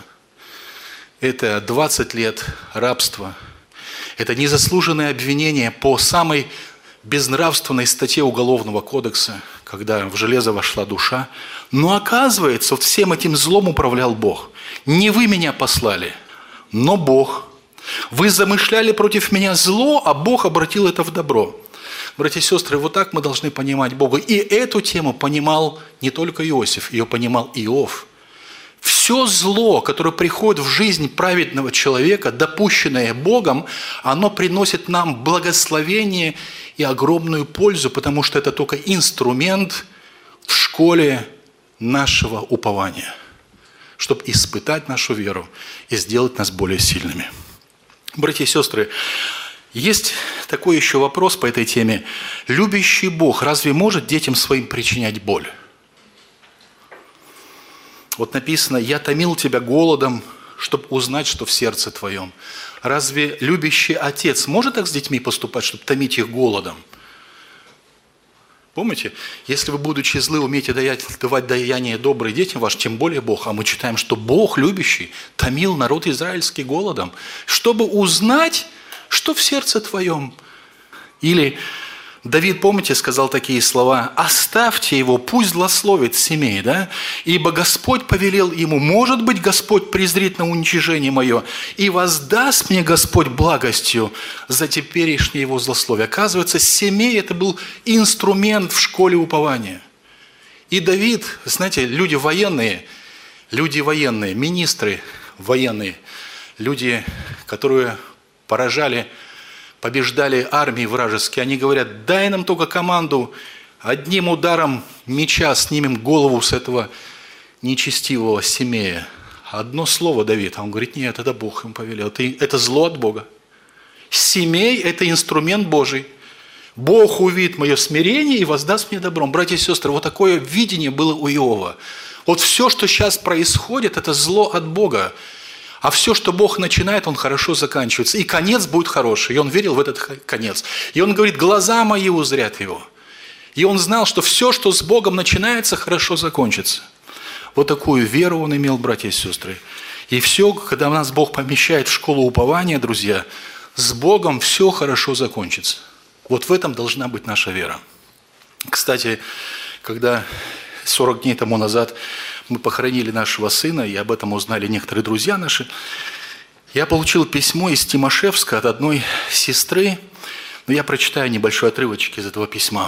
это 20 лет рабства, это незаслуженное обвинение по самой безнравственной статье Уголовного кодекса, когда в железо вошла душа. Но оказывается, вот всем этим злом управлял Бог. Не вы меня послали, но Бог. Вы замышляли против меня зло, а Бог обратил это в добро. Братья и сестры, вот так мы должны понимать Бога. И эту тему понимал не только Иосиф, ее понимал Иов. Все зло, которое приходит в жизнь праведного человека, допущенное Богом, оно приносит нам благословение и огромную пользу, потому что это только инструмент в школе нашего упования, чтобы испытать нашу веру и сделать нас более сильными. Братья и сестры, есть такой еще вопрос по этой теме. Любящий Бог разве может детям своим причинять боль? Вот написано: «Я томил тебя голодом, чтобы узнать, что в сердце твоем». Разве любящий отец может так с детьми поступать, чтобы томить их голодом? Помните, если вы, будучи злы, умеете давать даяние добрые детям вашим, тем более Бог. А мы читаем, что Бог, любящий, томил народ израильский голодом, чтобы узнать, что в сердце твоем. Или Давид, помните, сказал такие слова: «Оставьте его, пусть злословит семей, да? Ибо Господь повелел ему, может быть, Господь презрит на уничижение мое, и воздаст мне Господь благостью за теперешнее его злословие». Оказывается, семей – это был инструмент в школе упования. И Давид, знаете, люди военные, министры военные, люди, которые побеждали армии вражеские, они говорят: дай нам только команду, одним ударом меча снимем голову с этого нечестивого Семея. Одно слово, Давид. А он говорит: нет, это Бог им повелел. Это зло от Бога. Семей – это инструмент Божий. Бог увидит мое смирение и воздаст мне добром. Братья и сестры, вот такое видение было у Иова. Вот все, что сейчас происходит, это зло от Бога. А все, что Бог начинает, Он хорошо заканчивается. И конец будет хороший. И он верил в этот конец. И он говорит: глаза мои узрят его. И он знал, что все, что с Богом начинается, хорошо закончится. Вот такую веру он имел, братья и сестры. И все, когда нас Бог помещает в школу упования, друзья, с Богом все хорошо закончится. Вот в этом должна быть наша вера. Кстати, когда 40 дней тому назад мы похоронили нашего сына, и об этом узнали некоторые друзья наши, я получил письмо из Тимошевска от одной сестры, но я прочитаю небольшой отрывочек из этого письма.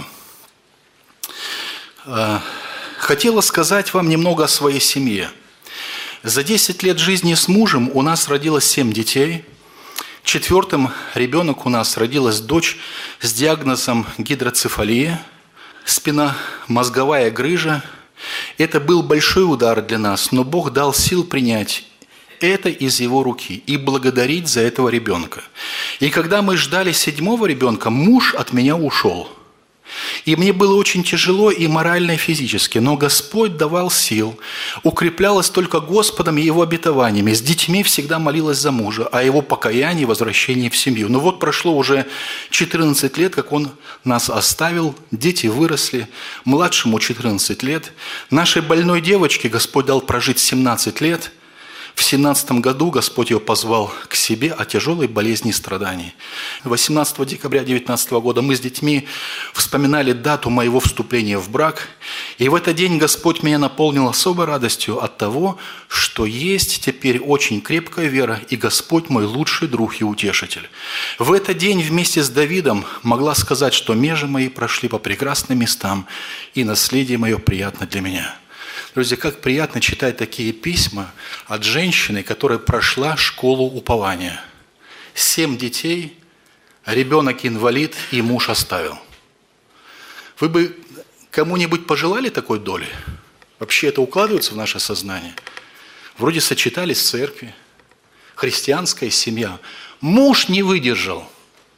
«Хотела сказать вам немного о своей семье. За 10 лет жизни с мужем у нас родилось 7 детей. 4-м ребенок у нас родилась дочь с диагнозом гидроцефалия, спинномозговая грыжа. Это был большой удар для нас, но Бог дал сил принять это из Его руки и благодарить за этого ребенка. И когда мы ждали 7-го ребенка, муж от меня ушел. И мне было очень тяжело и морально, и физически, но Господь давал сил, укреплялась только Господом и Его обетованиями. С детьми всегда молилась за мужа, о его покаянии и возвращении в семью. Но вот прошло уже 14 лет, как он нас оставил, дети выросли, младшему 14 лет. Нашей больной девочке Господь дал прожить 17 лет. В 17 году Господь ее позвал к себе о тяжелой болезни и страдании. 18 декабря 2019 года мы с детьми вспоминали дату моего вступления в брак. И в этот день Господь меня наполнил особой радостью от того, что есть теперь очень крепкая вера, и Господь мой лучший друг и утешитель. В этот день вместе с Давидом могла сказать, что межи мои прошли по прекрасным местам, и наследие мое приятно для меня. Друзья, как приятно читать такие письма от женщины, которая прошла школу упования. 7 детей, ребенок инвалид и муж оставил. Вы бы кому-нибудь пожелали такой доли? Вообще это укладывается в наше сознание? Вроде сочетались в церкви, христианская семья. Муж не выдержал,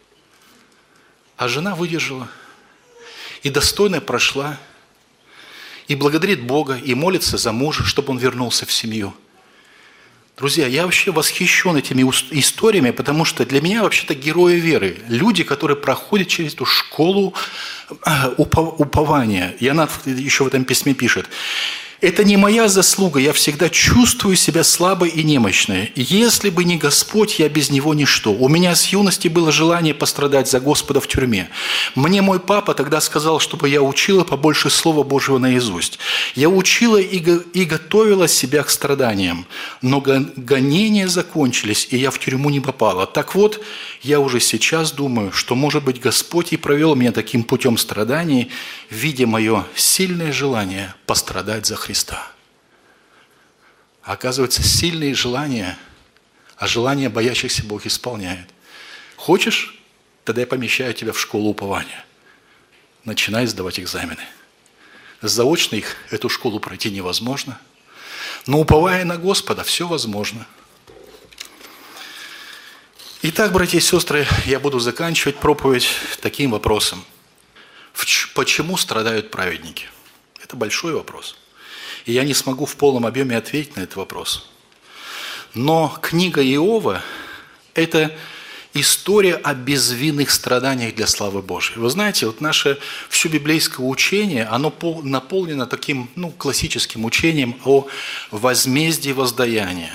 а жена выдержала и достойно прошла. И благодарит Бога, и молится за мужа, чтобы он вернулся в семью. Друзья, я вообще восхищен этими историями, потому что для меня вообще-то герои веры. Люди, которые проходят через эту школу упования. И она еще в этом письме пишет: «Это не моя заслуга, я всегда чувствую себя слабой и немощной. Если бы не Господь, я без Него ничто. У меня с юности было желание пострадать за Господа в тюрьме. Мне мой папа тогда сказал, чтобы я учила побольше Слова Божьего наизусть. Я учила и готовила себя к страданиям. Но гонения закончились, и я в тюрьму не попала. Так вот, я уже сейчас думаю, что, может быть, Господь и провел меня таким путем страданий, видя мое сильное желание пострадать за Христа». Оказывается, сильные желания, а желания боящихся Бог исполняет. Хочешь? Тогда я помещаю тебя в школу упования. Начинай сдавать экзамены. Заочно эту школу пройти невозможно. Но уповая на Господа, все возможно. Итак, братья и сестры, я буду заканчивать проповедь таким вопросом. Почему страдают праведники? Это большой вопрос. И я не смогу в полном объеме ответить на этот вопрос. Но книга Иова Это история о безвинных страданиях для славы Божьей. Вы знаете, вот наше все библейское учение, оно наполнено таким классическим учением о возмездии воздаяния.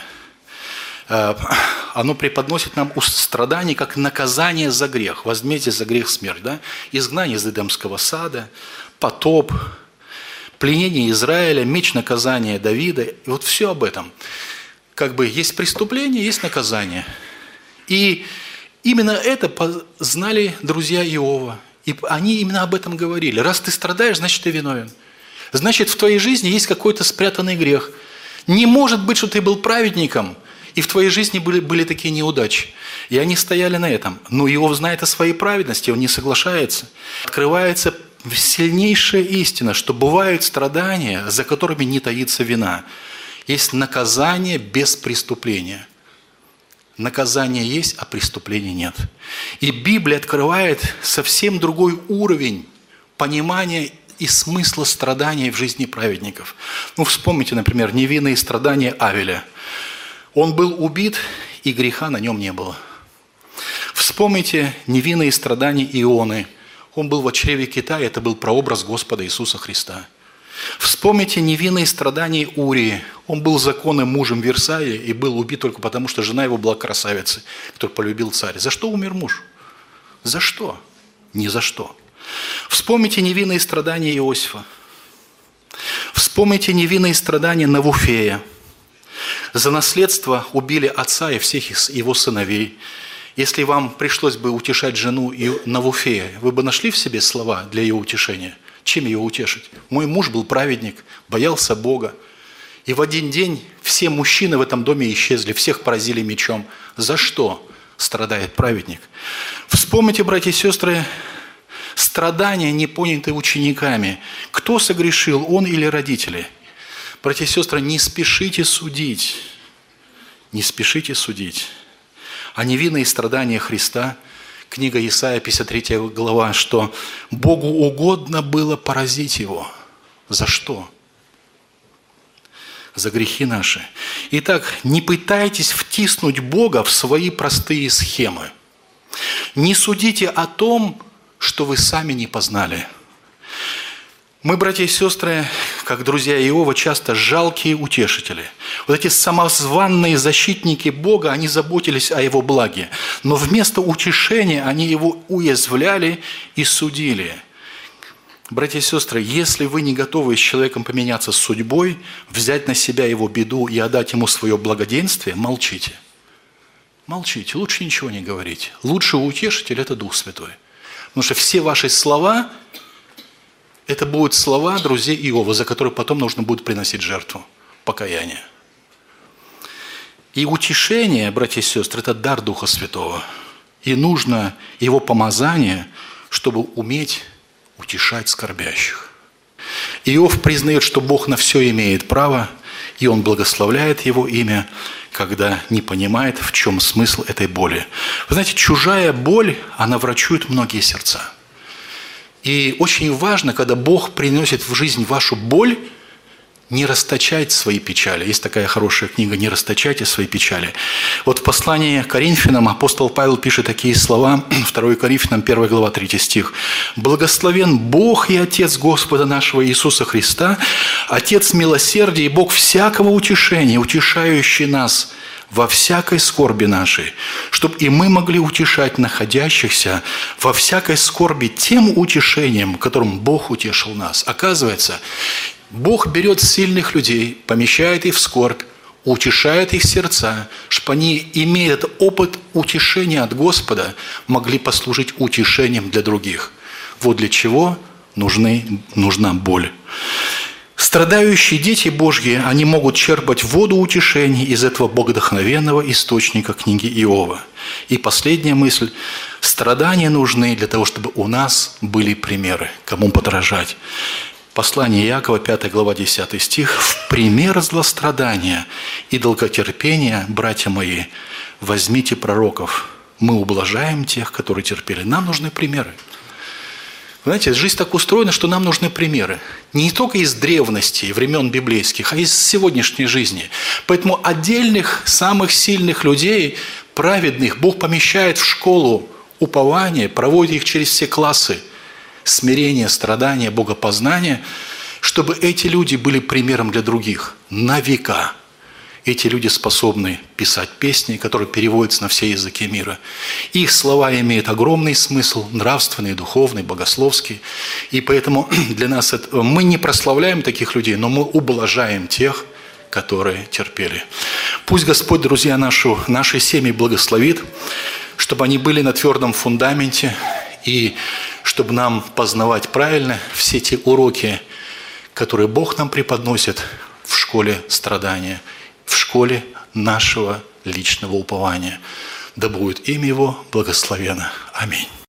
Оно преподносит нам страдания как наказание за грех, возмездие за грех смерть. Да? Изгнание из Эдемского сада, потоп, пленение Израиля, меч наказания Давида. И вот все об этом. Как бы есть преступление, есть наказание. И именно это знали друзья Иова. И они именно об этом говорили. Раз ты страдаешь, значит, ты виновен. Значит, в твоей жизни есть какой-то спрятанный грех. Не может быть, что ты был праведником, и в твоей жизни были такие неудачи. И они стояли на этом. Но Иов знает о своей праведности, он не соглашается. Открывается сильнейшая истина, что бывают страдания, за которыми не таится вина. Есть наказание без преступления. Наказание есть, а преступления нет. И Библия открывает совсем другой уровень понимания и смысла страданий в жизни праведников. Вспомните, например, невинные страдания Авеля. Он был убит, и греха на нем не было. Вспомните невинные страдания Ионы. Он был в чреве кита, это был прообраз Господа Иисуса Христа. Вспомните невинные страдания Урии. Он был законным мужем Версаия и был убит только потому, что жена его была красавицей, которую полюбил царь. За что умер муж? За что? Ни за что. Вспомните невинные страдания Иосифа. Вспомните невинные страдания Навуфея. За наследство убили отца и всех его сыновей. Если вам пришлось бы утешать жену Навуфея, вы бы нашли в себе слова для ее утешения? Чем ее утешить? Мой муж был праведник, боялся Бога. И в один день все мужчины в этом доме исчезли, всех поразили мечом. За что страдает праведник? Вспомните, братья и сестры, страдания, не понятые учениками. Кто согрешил, он или родители? Братья и сестры, не спешите судить. Не спешите судить. А невинные страдания Христа, книга Исаия, 53 глава, что Богу угодно было поразить Его. За что? За грехи наши. Итак, не пытайтесь втиснуть Бога в свои простые схемы. Не судите о том, что вы сами не познали. Мы, братья и сестры, как друзья Иова, часто жалкие утешители. Вот эти самозванные защитники Бога, они заботились о Его благе. Но вместо утешения они Его уязвляли и судили. Братья и сестры, если вы не готовы с человеком поменяться с судьбой, взять на себя его беду и отдать ему свое благоденствие, молчите. Молчите, лучше ничего не говорить. Лучший утешитель – это Дух Святой. Потому что все ваши слова – это будут слова друзей Иова, за которые потом нужно будет приносить жертву, покаяние. И утешение, братья и сестры, это дар Духа Святого. И нужно его помазание, чтобы уметь утешать скорбящих. Иов признает, что Бог на все имеет право, и он благословляет его имя, когда не понимает, в чем смысл этой боли. Вы знаете, чужая боль, она врачует многие сердца. И очень важно, когда Бог приносит в жизнь вашу боль, не расточать свои печали. Есть такая хорошая книга «Не расточайте свои печали». Вот в послании к Коринфянам апостол Павел пишет такие слова, 2 Коринфянам 1 глава 3 стих. «Благословен Бог и Отец Господа нашего Иисуса Христа, Отец милосердия и Бог всякого утешения, утешающий нас во всякой скорби нашей, чтобы и мы могли утешать находящихся во всякой скорби тем утешением, которым Бог утешил нас». Оказывается, Бог берет сильных людей, помещает их в скорбь, утешает их сердца, чтобы они, имея этот опыт утешения от Господа, могли послужить утешением для других. Вот для чего нужна боль. Страдающие дети Божьи, они могут черпать воду утешения из этого богодохновенного источника книги Иова. И последняя мысль. Страдания нужны для того, чтобы у нас были примеры, кому подражать. Послание Иакова, 5 глава, 10 стих. «В пример злострадания и долготерпения, братья мои, возьмите пророков. Мы ублажаем тех, которые терпели». Нам нужны примеры. Вы знаете, жизнь так устроена, что нам нужны примеры. Не только из древности, времен библейских, а из сегодняшней жизни. Поэтому отдельных, самых сильных людей праведных Бог помещает в школу упования, проводит их через все классы смирения, страдания, богопознания, чтобы эти люди были примером для других на века. Эти люди способны писать песни, которые переводятся на все языки мира. Их слова имеют огромный смысл, нравственный, духовный, богословский. И поэтому для нас мы не прославляем таких людей, но мы ублажаем тех, которые терпели. Пусть Господь, друзья, наши семьи благословит, чтобы они были на твердом фундаменте, и чтобы нам познавать правильно все те уроки, которые Бог нам преподносит в школе страдания, в школе нашего личного упования. Да будет имя Его благословено. Аминь.